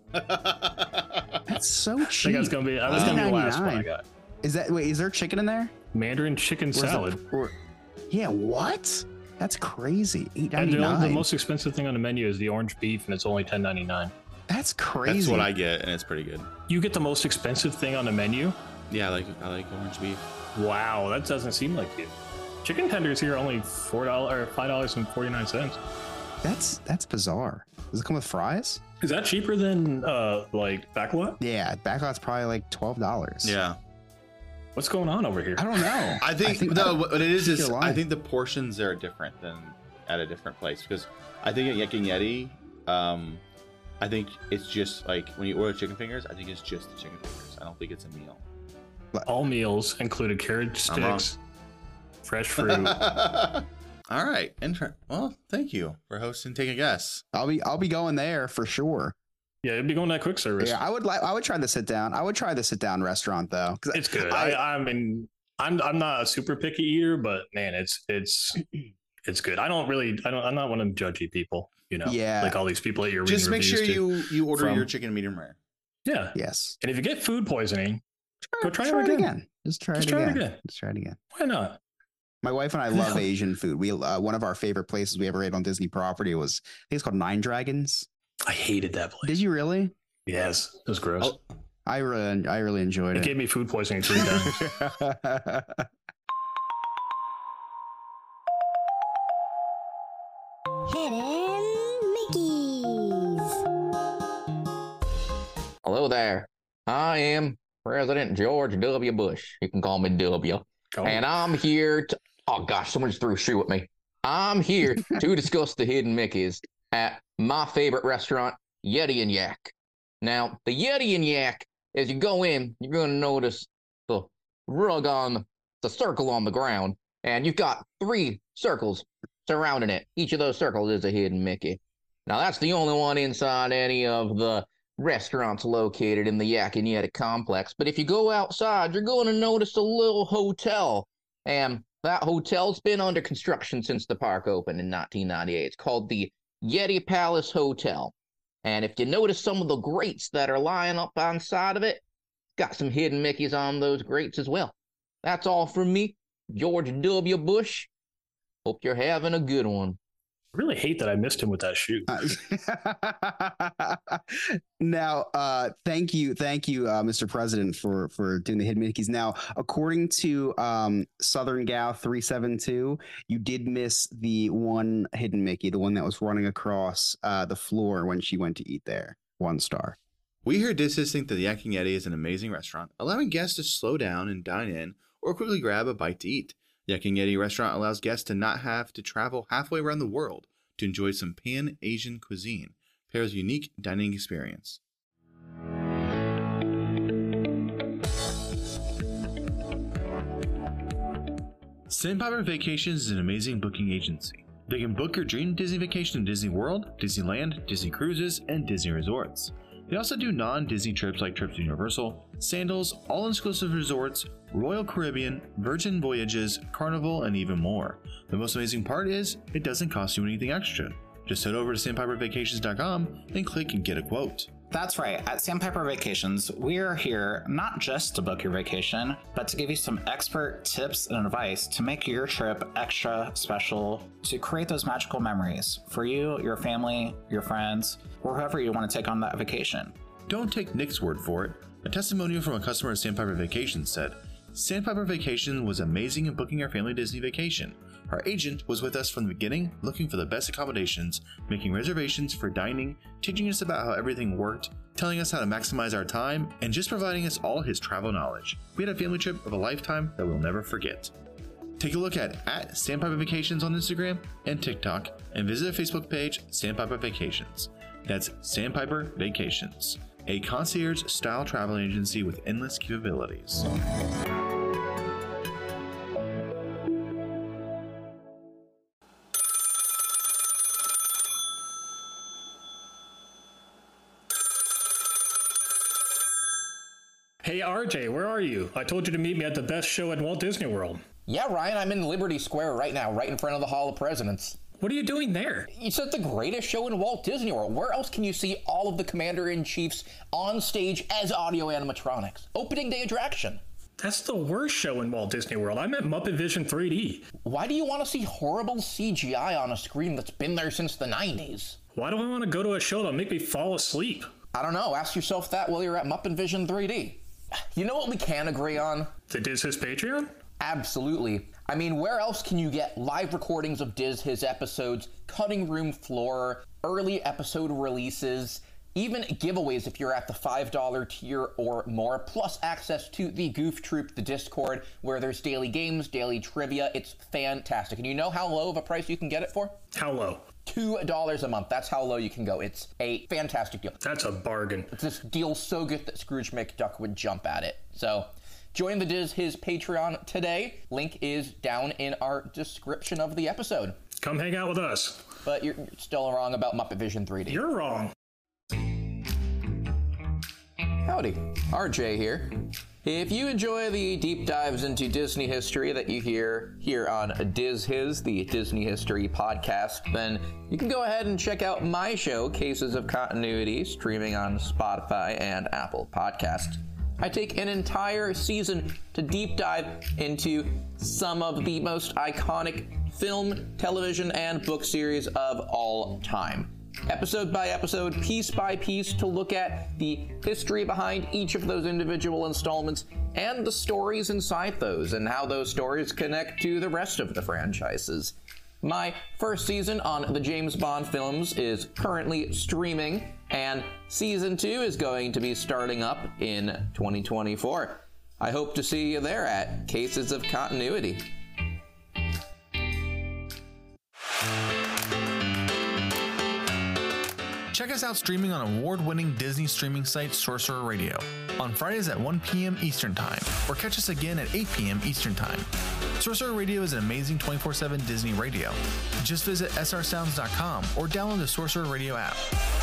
That's so I cheap. think that's gonna be. That was gonna be the last one I eight ninety-nine. got. Is that wait? Is there chicken in there? Mandarin chicken Or is it- salad. or- yeah. What? That's crazy. Eight And ninety the, the nine. most expensive thing on the menu is the orange beef, and it's only ten ninety nine. That's crazy. That's what I get, and it's pretty good. You get the most expensive thing on the menu. Yeah, I like I like orange beef. Wow, that doesn't seem like you. Chicken tenders here are only four dollars or five dollars and forty nine cents. That's that's bizarre. Does it come with fries? Is that cheaper than uh like backlot? Yeah, backlot's probably like twelve dollars. Yeah. What's going on over here? I don't know. I think, I no, what it is think is you're I lying. think the portions are different than at a different place because I think at Yak and Yeti, um, I think it's just like when you order chicken fingers, I think it's just the chicken fingers. I don't think it's a meal. All meals included carrot I'm wrong. sticks, fresh fruit. All right, inter- well, thank you for hosting. Take a guess. I'll be I'll be going there for sure. Yeah, it'd be going to that quick service. Yeah, I would like I would try the sit down. I would try the sit down restaurant though. 'Cause It's good. I- I, I mean, I'm I'm not a super picky eater, but man, it's it's it's good. I don't really, I don't, I'm not one of them judgy people, you know. Yeah. Like all these people that you're Just reading make sure reviews to. you you order from- your chicken medium rare. Yeah, Yes. and if you get food poisoning, Go try it it again. again. Just try Just it try it again. again. Just try it again. why not? My wife and I love Asian food. We uh, one of our favorite places we ever ate on Disney property was I think it's called Nine Dragons. I hated that place. Did you really? Yes, it was gross. Oh. I really I really enjoyed It it. gave me food poisoning three times. Hidden Mickeys. Hello there. I am President George W. Bush. You can call me W. Oh, And I'm here to. Oh, gosh, someone just threw a shoe at me. I'm here to discuss the hidden Mickeys at my favorite restaurant, Yeti and Yak. Now, the Yeti and Yak, as you go in, you're going to notice the rug on It's a circle on the ground, and you've got three circles surrounding it. Each of those circles is a hidden Mickey. Now, that's the only one inside any of the restaurants located in the Yak and Yeti complex. But if you go outside, you're going to notice a little hotel. And that hotel's been under construction since the park opened in nineteen ninety-eight. It's called the Yeti Palace Hotel. And if you notice some of the grates that are lying up on side of it, got some hidden Mickeys on those grates as well. That's all from me, George W. Bush. Hope you're having a good one. I really hate that I missed him with that shoe. Uh, now, uh, thank you, thank you, uh, Mister President, for for doing the hidden Mickeys. Now, according to um, Southern Gal three seven two, you did miss the one hidden Mickey, the one that was running across uh, the floor when she went to eat there. One star. We here at Dishes think that the Yak and Yeti is an amazing restaurant, allowing guests to slow down and dine in or quickly grab a bite to eat. The Yak and Yeti restaurant allows guests to not have to travel halfway around the world to enjoy some Pan-Asian cuisine. Pairs a unique dining experience. Sandpiper Vacations is an amazing booking agency. They can book your dream Disney vacation in Disney World, Disneyland, Disney Cruises, and Disney Resorts. They also do non-Disney trips like trips to Universal, Sandals, all-inclusive resorts, Royal Caribbean, Virgin Voyages, Carnival, and even more. The most amazing part is, it doesn't cost you anything extra. Just head over to sandpiper vacations dot com and click and get a quote. That's right. At Sandpiper Vacations, we're here not just to book your vacation, but to give you some expert tips and advice to make your trip extra special, to create those magical memories for you, your family, your friends, or whoever you want to take on that vacation. Don't take Nick's word for it. A testimonial from a customer at Sandpiper Vacations said, Sandpiper Vacation was amazing in booking our family Disney vacation. Our agent was with us from the beginning, looking for the best accommodations, making reservations for dining, teaching us about how everything worked, telling us how to maximize our time, and just providing us all his travel knowledge. We had a family trip of a lifetime that we'll never forget. Take a look at, at Sandpiper Vacations on Instagram and TikTok, and visit our Facebook page, Sandpiper Vacations. That's Sandpiper Vacations, a concierge-style travel agency with endless capabilities. Hey, R J, where are you? I told you to meet me at the best show at Walt Disney World. Yeah, Ryan, I'm in Liberty Square right now, right in front of the Hall of Presidents. What are you doing there? It's at the greatest show in Walt Disney World. Where else can you see all of the Commander-in-Chiefs on stage as audio animatronics? Opening day attraction. That's the worst show in Walt Disney World. I'm at Muppet Vision three D. Why do you want to see horrible C G I on a screen that's been there since the nineties? Why do I want to go to a show that'll make me fall asleep? I don't know. Ask yourself that while you're at Muppet Vision three D. You know what we can agree on? The Diz His Patreon? Absolutely. I mean, where else can you get live recordings of Diz His episodes, cutting room floor, early episode releases, even giveaways if you're at the five dollar tier or more, plus access to the Goof Troop, the Discord, where there's daily games, daily trivia. It's fantastic. And you know how low of a price you can get it for? How low? two dollars a month. That's how low you can go. It's a fantastic deal. That's a bargain. It's this deal so good that Scrooge McDuck would jump at it. So join the Diz His Patreon today. Link is down in our description of the episode. Come hang out with us. But you're still wrong about Muppet Vision three D. You're wrong. Howdy, R J here. If you enjoy the deep dives into Disney history that you hear here on Diz His, the Disney History podcast, then you can go ahead and check out my show, Cases of Continuity, streaming on Spotify and Apple Podcasts. I take an entire season to deep dive into some of the most iconic film, television, and book series of all time. Episode by episode, piece by piece, to look at the history behind each of those individual installments and the stories inside those and how those stories connect to the rest of the franchises. My first season on the James Bond films is currently streaming, and season two is going to be starting up in twenty twenty-four. I hope to see you there at Cases of Continuity. Check us out streaming on award-winning Disney streaming site Sorcerer Radio on Fridays at one p.m. Eastern Time, or catch us again at eight p.m. Eastern Time. Sorcerer Radio is an amazing twenty-four seven Disney radio. Just visit s r sounds dot com or download the Sorcerer Radio app.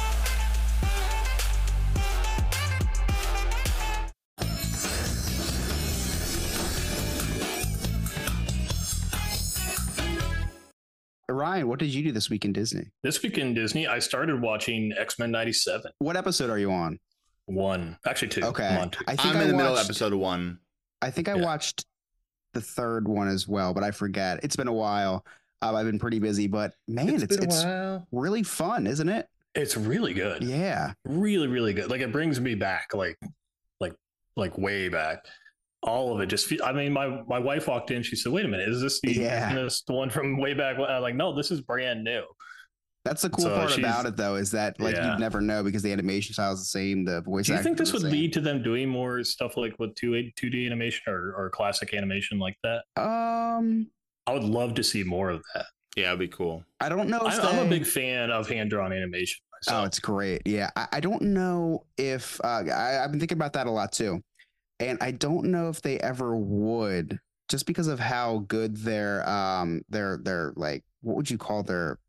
Ryan, what did you do this week in Disney? This week in Disney, I started watching X-Men ninety-seven. What episode are you on? One. Actually, two. Okay. I'm on two. I think I'm I in the middle of watched- episode one. I think I Yeah. watched the third one as well, but I forget. It's been a while. Um, I've been pretty busy, but man, it's been a it's while. really fun, isn't it? It's really good. Yeah. Really, really good. Like, it brings me back, like, like, like way back. All of it just feel, I mean, my, my wife walked in, she said, wait a minute, is this the, Yeah. isn't this the one from way back? I'm like, no, this is brand new. That's the cool So part she's- about it, though, is that like Yeah. you'd never know because the animation style is the same, the voice. Do you think actors this are would the lead to them doing more stuff like with two D animation or, or classic animation like that? same. Um, I I would love to see more of that. Yeah, it'd be cool. I don't know. If I'm, I'm a they- big fan of hand-drawn animation Oh, myself. it's great. Yeah, I, I don't know if uh, I, I've been thinking about that a lot too, and I don't know if they ever would, just because of how good their um their their like what would you call their,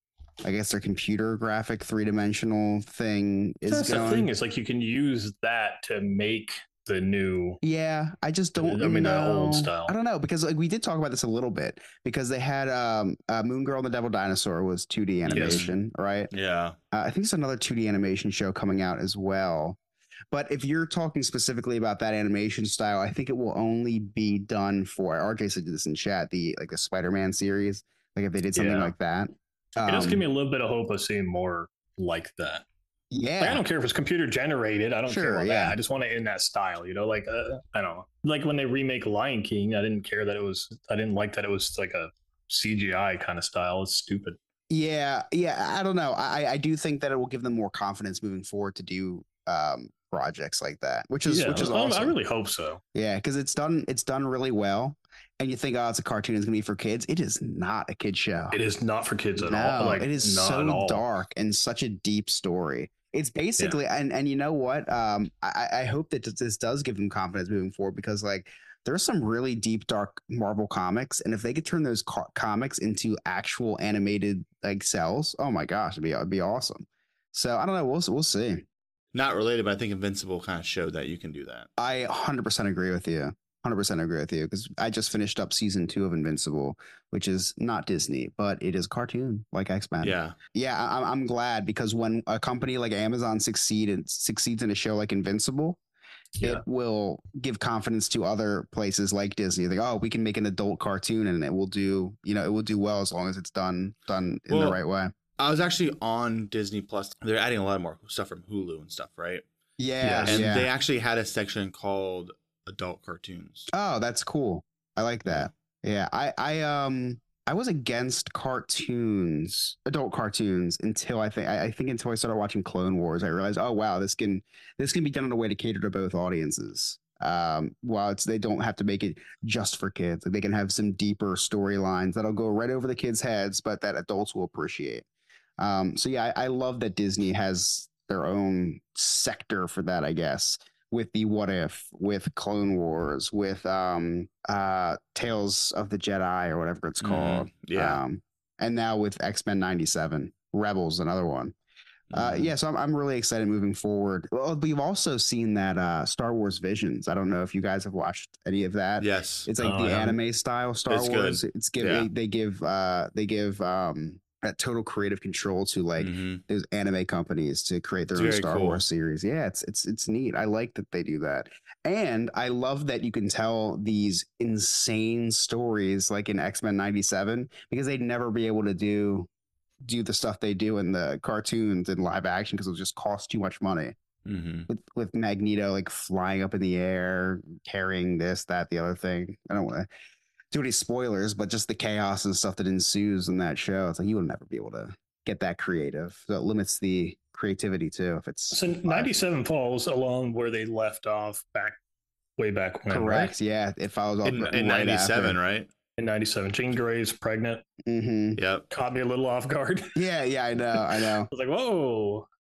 I guess their computer graphic three dimensional thing is That's going. the thing. Is like you can use that to make the new. Yeah, I just don't I mean, know. that old style. I don't know because like we did talk about this a little bit because they had um uh, Moon Girl and the Devil Dinosaur was two D animation, right? Yeah. Uh, I think there's another two D animation show coming out as well. But if you're talking specifically about that animation style, I think it will only be done for R J said this in chat, the like the Spider-Man series. Like if they did something Yeah. like that. It does Um, give me a little bit of hope of seeing more like that. yeah. Like, I don't care if it's computer generated. I don't Sure, care about yeah. that. I just want it in that style, you know, like, uh, I don't know. Like when they remake Lion King, I didn't care that it was, I didn't like that it was like a C G I kind of style. It's stupid. Yeah, yeah. I don't know. I I do think that it will give them more confidence moving forward to do um projects like that, which is yeah, which is I, awesome. I really hope so. Yeah, because it's done it's done really well. And you think, oh, it's a cartoon, it's gonna be for kids. It is not a kid show. It is not for kids at no, all. Like, it is not at so all. dark and such a deep story. It's basically, and and you know what? Um, I I hope that this does give them confidence moving forward because like there's some really deep, dark Marvel comics, and if they could turn those co- comics into actual animated like cells, oh my gosh, it'd be it'd be awesome. So I don't know. We'll we'll see. Not related, but I think Invincible kind of showed that you can do that. I one hundred percent agree with you. one hundred percent agree with you because I just finished up season two of Invincible, which is not Disney, but it is a cartoon like X-Men. Yeah. Yeah, I, I'm glad because when a company like Amazon succeed and succeeds in a show like Invincible, Yeah. it will give confidence to other places like Disney. Like, oh, we can make an adult cartoon and it will do, you know, it will do well as long as it's done done in Well, the right way. I was actually on Disney Plus. They're adding a lot more stuff from Hulu and stuff, right? Yeah, Yes. And yeah. they actually had a section called adult cartoons. Oh, that's cool. I like that. Yeah, I, I, um, I was against cartoons, adult cartoons, until I think, I, I think until I started watching Clone Wars, I realized, oh wow, this can, this can be done in a way to cater to both audiences. Um, while it's, they don't have to make it just for kids. Like, they can have some deeper storylines that'll go right over the kids' heads, but that adults will appreciate. Um, so yeah, I, I love that Disney has their own sector for that, I guess. With the What If, with Clone Wars, with um uh Tales of the Jedi or whatever it's Mhm. called. Yeah. Um, and now with X-Men ninety-seven, Rebels, another one. Uh, Mhm. yeah, so I'm I'm really excited moving forward. Well, we've also seen that uh Star Wars Visions. I don't know if you guys have watched any of that. Yes. It's like Oh, the I haven't. anime style Star It's good. Wars. It's give Yeah. they, they give uh they give um that total creative control to like Mhm. those anime companies to create their It's own very Star cool. Wars series. Yeah, it's it's it's neat. I like that they do that. And I love that you can tell these insane stories like in X-Men ninety-seven because they'd never be able to do do the stuff they do in the cartoons and live action because it would just cost too much money. Mhm. With with Magneto like flying up in the air, carrying this, that, the other thing. I don't want to do any spoilers, but just the chaos and stuff that ensues in that show. It's like you will never be able to get that creative. So it limits the creativity too. If it's So ninety-seven falls along where they left off back way back when. correct, Right? yeah, it follows up In, right in ninety-seven, right? In ninety-seven. Jean Grey's pregnant. Mm-hmm. Yep. Caught me a little off guard. I Yeah, yeah, I know, I know. was like, whoa.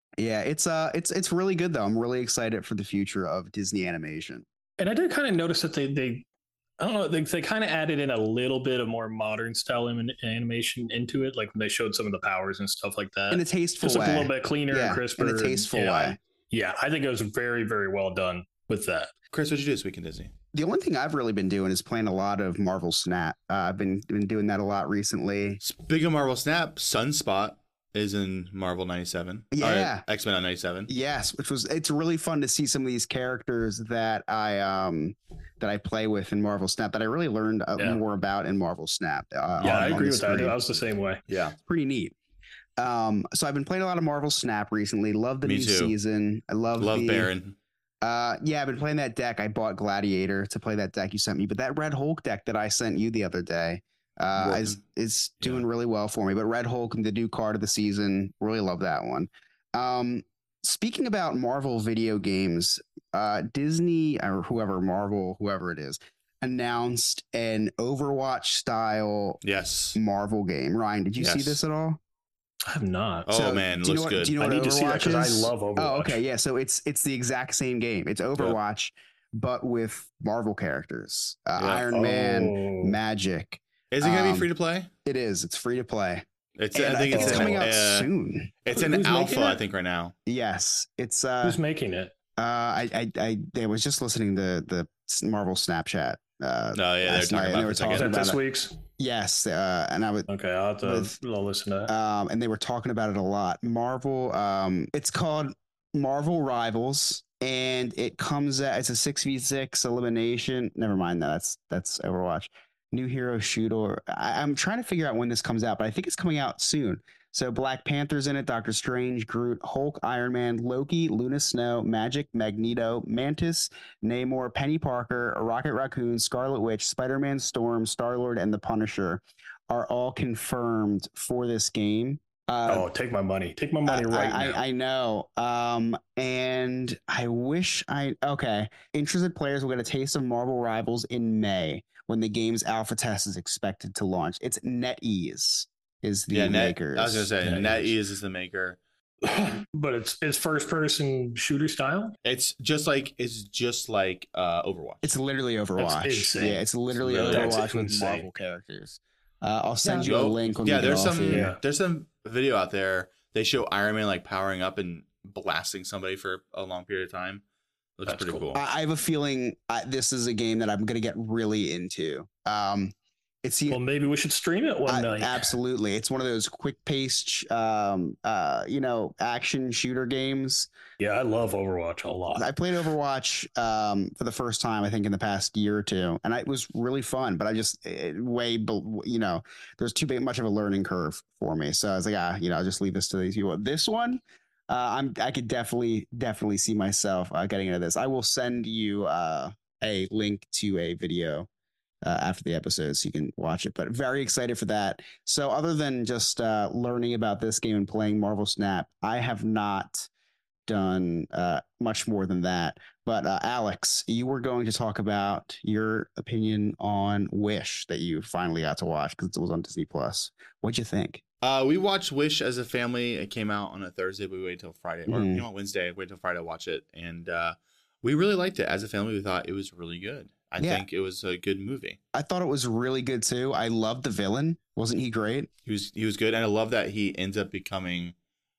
Yeah, it's uh, it's it's really good though. I'm really excited for the future of Disney animation. And I did kind of notice that they they I don't know they they kind of added in a little bit of more modern style anim- animation into it, like when they showed some of the powers and stuff like that. In a tasteful Just way, like a little bit cleaner yeah, and crisper. in a tasteful and, yeah, way. Yeah, I think it was very very well done with that. Chris, what'd you do this week in Disney? The only thing I've really been doing is playing a lot of Marvel Snap. Uh, I've been been doing that a lot recently. Speaking of Marvel Snap, Sunspot is in Marvel ninety-seven. Yeah. X-Men on ninety-seven. Yes, which was it's really fun to see some of these characters that I um that I play with in Marvel Snap that I really learned uh, Yeah. more about in Marvel Snap. Uh, Yeah, on- I on agree the with that. screen. I was the same way. Yeah. Pretty neat. Um, so I've been playing a lot of Marvel Snap recently. Love the Me new too. season. I love Love the, Baron. Uh, yeah, I've been playing that deck. I bought Gladiator to play that deck you sent me, but that Red Hulk deck that I sent you the other day uh, Working. is is doing Yeah. really well for me. But Red Hulk, the new card of the season, really love that one. Um, speaking about Marvel video games, uh, Disney or whoever Marvel, whoever it is, announced an Overwatch style Yes. Marvel game. Ryan, did you see Yes. this at all? I have not. Oh, So, man, do you know looks what, good. Do you know I what need to see that Overwatch because I is? love Overwatch. Oh, okay, yeah. So it's it's the exact same game. It's Overwatch, but with Marvel characters. Uh, Yeah. Iron Man, Oh. Magic. Is it going to Um, be free to play? It is. It's free to play. It's, And I think it's, it's in, coming out uh, soon. It's Who- in who's making alpha, it? I think, right now. Yes, it's. Uh, Who's making it? uh, I, I, I, I was just listening to the Marvel Snapchat. Uh, No, yeah, they're last night, talking and about they it were for a second. Is talking that about this it. week's? Yes, uh, and I would. Okay, I'll have to With- I'll listen to that. um, and they were talking about it a lot. Marvel, um, it's called Marvel Rivals, and it comes at it's a six v six elimination. Never mind that. That's that's Overwatch. New hero shooter. I, I'm trying to figure out when this comes out, but I think it's coming out soon. So Black Panther's in it, Doctor Strange, Groot, Hulk, Iron Man, Loki, Luna Snow, Magic, Magneto, Mantis, Namor, Penny Parker, Rocket Raccoon, Scarlet Witch, Spider-Man, Storm, Star-Lord, and the Punisher are all confirmed for this game. Uh, oh, take my money. Take my money I, right I, now. I, I know. Um, and I wish I okay. Interested players will get a taste of Marvel Rivals in May when the game's alpha test is expected to launch. It's NetEase is the Yeah, Net, makers. I was going to say, NetEase. NetEase is the maker. But it's it's first person shooter style. It's just like it's just like uh, Overwatch. It's literally Overwatch. insane. Yeah, it's literally It's really- Overwatch That's with insane. Marvel characters. Uh, I'll send Yeah. you a Go- link when yeah, we get there's off some here. Yeah. there's some video out there. They show Iron Man like powering up and blasting somebody for a long period of time. Looks That's pretty cool. cool. I, I have a feeling uh, this is a game that I'm going to get really into. Um, it's Well, maybe we should stream it one I- night. absolutely. It's one of those quick paced, um, uh, you know, action shooter games. Yeah, I love Overwatch a lot. I played Overwatch um, for the first time, I think, in the past year or two, and it was really fun. But I just it, way, bel- you know, there's too big, much of a learning curve for me. So I was like, ah, you know, I'll just leave this to these people. This one, uh, I'm, I could definitely, definitely see myself uh, getting into this. I will send you uh, a link to a video uh, after the episode so you can watch it. But very excited for that. So other than just uh, learning about this game and playing Marvel Snap, I have not done uh, much more than that. But uh, Alex, you were going to talk about your opinion on Wish that you finally got to watch because it was on Disney Plus. What'd you think? Uh, we watched Wish as a family. It came out on a Thursday, but we waited till Friday, or Mhm. you know, on Wednesday. Waited till Friday to watch it, and uh, we really liked it as a family. We thought it was really good. I Yeah. think it was a good movie. I thought it was really good too. I loved the villain. Wasn't he great? He was he was good, and I love that he ends up becoming,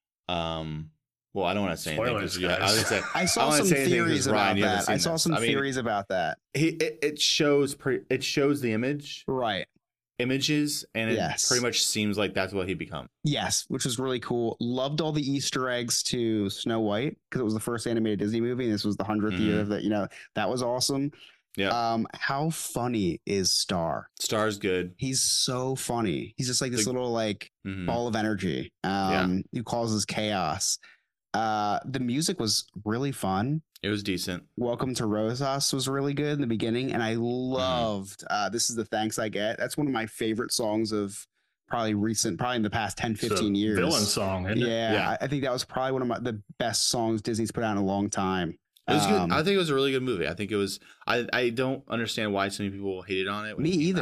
um. Well, I don't want to say anything. 'cause, Spoilers, yeah, I was guys. gonna say I I saw don't wanna some say anything 'cause, theories about Ryan, you haven't that. I seen saw this. some I mean, theories about that. he it, it shows pretty. It shows the image Right. images, and it Yes. pretty much seems like that's what he become. Yes, which was really cool. Loved all the Easter eggs to Snow White because it was the first animated Disney movie. And this was the hundredth Mhm. year of that. You know, that was awesome. Yeah, Um, how funny is Star? Star's good. He's so funny. He's just like this The- little like Mhm. ball of energy. Um, who causes chaos. Uh, the music was really fun. It was decent. Welcome to Rosas was really good in the beginning, and I Mm-hmm. loved uh, This Is the Thanks I Get. That's one of my favorite songs of probably recent, probably in the past ten, It's a fifteen years. Villain song. Isn't Yeah, it? Yeah. I, I think that was probably one of my, the best songs Disney's put out in a long time. It was Um, good. I think it was a really good movie. I think it was. I I don't understand why so many people hated on it. when Me it came either. out.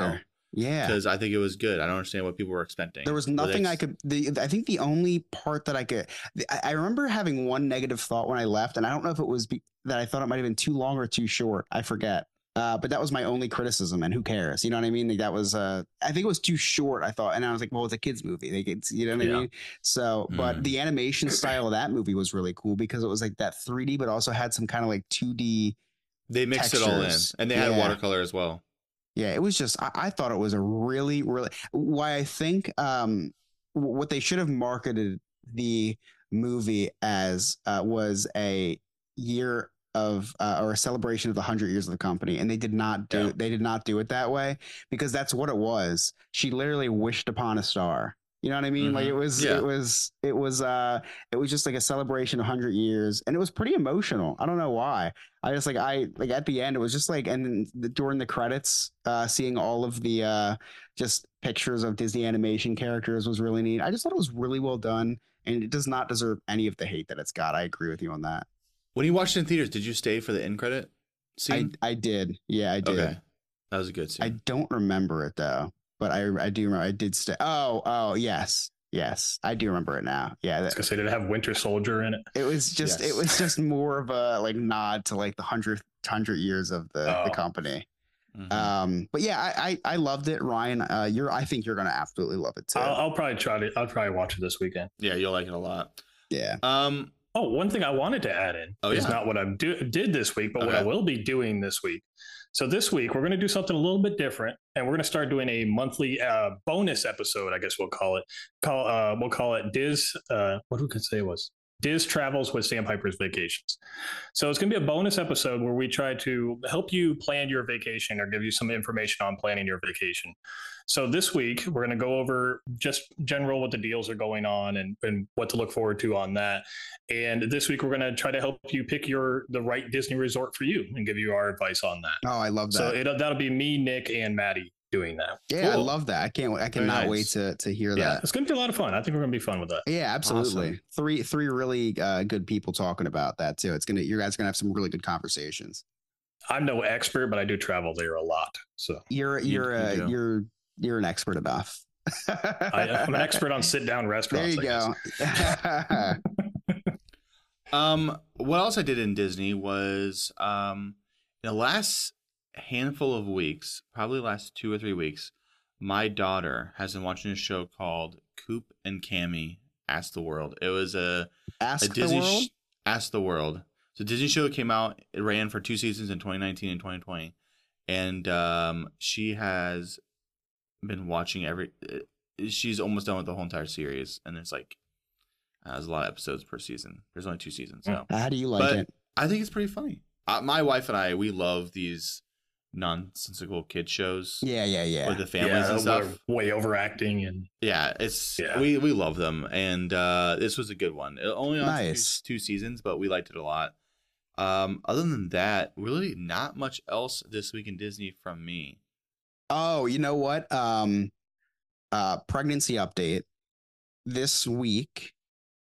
Yeah. Because I think it was good. I don't understand what people were expecting. There was Were they nothing I ex- could. The I think the only part that I could. I, I remember having one negative thought when I left, and I don't know if it was be, that I thought it might have been too long or too short. I forget. Uh, but that was my only criticism, and who cares? You know what I mean? Like that was. Uh, I think it was too short. I thought, and I was like, well, it's a kids movie. They get, you know what Yeah. I mean? So, but Mm. the animation style of that movie was really cool because it was like that three D, but also had some kind of like two D. They mixed it all in, textures. and they had Yeah. watercolor as well. Yeah, it was just I, I thought it was a really, really why I think um w- what they should have marketed the movie as uh, was a year of uh, or a celebration of the hundred years of the company, and they did not do Yeah. they did not do it that way because that's what it was. She literally wished upon a star. You know what I mean? Like Mhm. it was, Yeah. it was, it was, uh, it was just like a celebration of hundred years, and it was pretty emotional. I don't know why. I just like I like at the end it was just like and then the, during the credits, uh, seeing all of the uh, just pictures of Disney animation characters was really neat. I just thought it was really well done, and it does not deserve any of the hate that it's got. I agree with you on that. When you watched it in theaters, did you stay for the end credit scene? I I did, yeah, I did. Okay, that was a good scene. I don't remember it though, but I I do remember I did stay. Oh oh yes yes I do remember it now. Yeah, I was that, gonna say, did it have Winter Soldier in it? it was just Yes. it was just more of a like nod to like the hundredth hundred years of the the Oh. company. Mhm. Um, but yeah, I, I I loved it, Ryan. Uh, you're I think you're gonna absolutely love it too. I'll, I'll probably try to. I'll probably watch it this weekend. yeah, you'll like it a lot. yeah. Um, Oh, one thing I wanted to add in Oh, is yeah. not what I do, did this week, but what I Okay. will be doing this week. So this week we're going to do something a little bit different, and we're going to start doing a monthly uh, bonus episode. I guess we'll call it. Call uh, we'll call it Diz. Uh, what we could say was Diz Travels with Sandpiper's Vacations. So it's going to be a bonus episode where we try to help you plan your vacation or give you some information on planning your vacation. So this week we're going to go over just general what the deals are going on and, and what to look forward to on that. And this week we're going to try to help you pick your the right Disney resort for you and give you our advice on that. Oh, I love that. So it'll, that'll be me, Nick, and Maddie doing that. yeah, Cool. I love that. I can't. I Very cannot nice. wait to to hear Yeah, that. it's going to be a lot of fun. I think we're going to be fun with that. Yeah, absolutely. Awesome. Three three really uh, good people talking about that too. It's gonna you guys are gonna have some really good conversations. I'm no expert, but I do travel there a lot. So You're You- you're you uh, do. you're you're an expert enough. I, I'm an expert on sit down There restaurants. you I guess. go. Um, what else I did in Disney was um, in the last handful of weeks, probably last two or three weeks, my daughter has been watching a show called Coop and Cammy Ask the World. It was a, a Ask the Disney world. sh- Ask the World. So Disney show came out. It ran for two seasons in twenty nineteen and twenty twenty, and um, she has been watching every. uh, She's almost done with the whole entire series, and there's like uh, there's a lot of episodes per season. There's only two seasons, so How do you like But- it? I think it's pretty funny. Uh, my wife and I, we love these nonsensical kid shows Yeah, yeah, yeah. with the families yeah, and stuff. we're way overacting and Yeah, it's Yeah. we we love them, and uh, this was a good one. It only on Nice. two, two seasons, but we liked it a lot. Um, other than that, really not much else this week in Disney from me. Oh, you know what? Um, uh, pregnancy update. This week,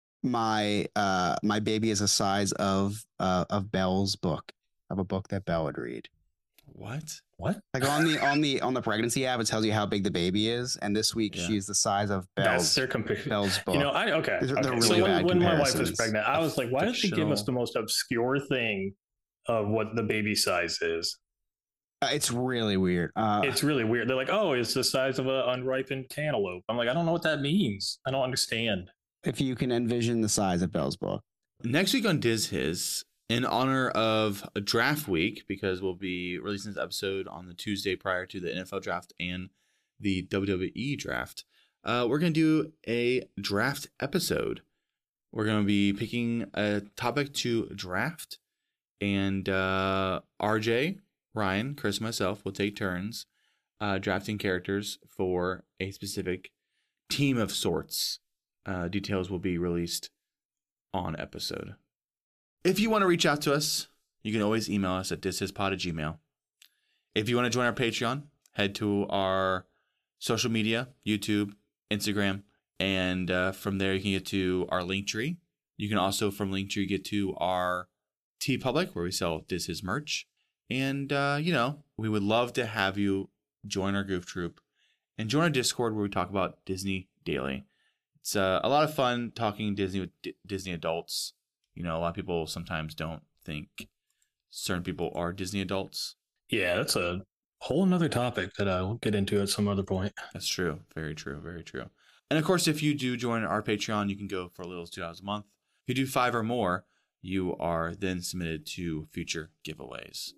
my uh my baby is the size of uh of Belle's book, of a book that Belle would read. What? what? Like on the on the on the pregnancy app, it tells you how big the baby is, and this week Yeah. she's the size of That's Belle's their comparison. Belle's book. You know, I okay. They're- okay. they're so really when, bad when my wife was comparisons. pregnant, I was like, why does she give us Fictional. the most obscure thing of what the baby size is? Uh, it's really weird. Uh, It's really weird. They're like, oh, it's the size of an unripened cantaloupe. I'm like, I don't know what that means. I don't understand. if you can envision the size of Belle's book. Next week on Diz His, in honor of a draft week, because we'll be releasing this episode on the Tuesday prior to the N F L draft and the W W E draft, uh, we're going to do a draft episode. We're going to be picking a topic to draft, and uh, R J, Ryan, Chris, and myself will take turns uh, drafting characters for a specific team of sorts. Uh, details will be released on episode. If you want to reach out to us, you can always email us at dishispod at gmail. If you want to join our Patreon, head to our social media, YouTube, Instagram, and uh, from there you can get to our Linktree. You can also from Linktree get to our TeePublic, where we sell Dis His merch. And, uh, you know, we would love to have you join our Goof Troop and join our Discord where we talk about Disney daily. It's uh, a lot of fun talking Disney with D- Disney adults. You know, a lot of people sometimes don't think certain people are Disney adults. Yeah, that's a whole nother topic that I'll get into at some other point. That's true. Very true. Very true. And of course, if you do join our Patreon, you can go for a little two dollars a month. If you do five or more, you are then submitted to future giveaways.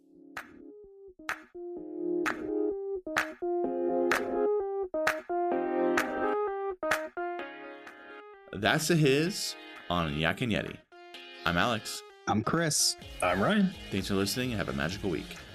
That's the His on Yak and Yeti. I'm Alex. I'm Chris. I'm Ryan. Thanks for listening and have a magical week.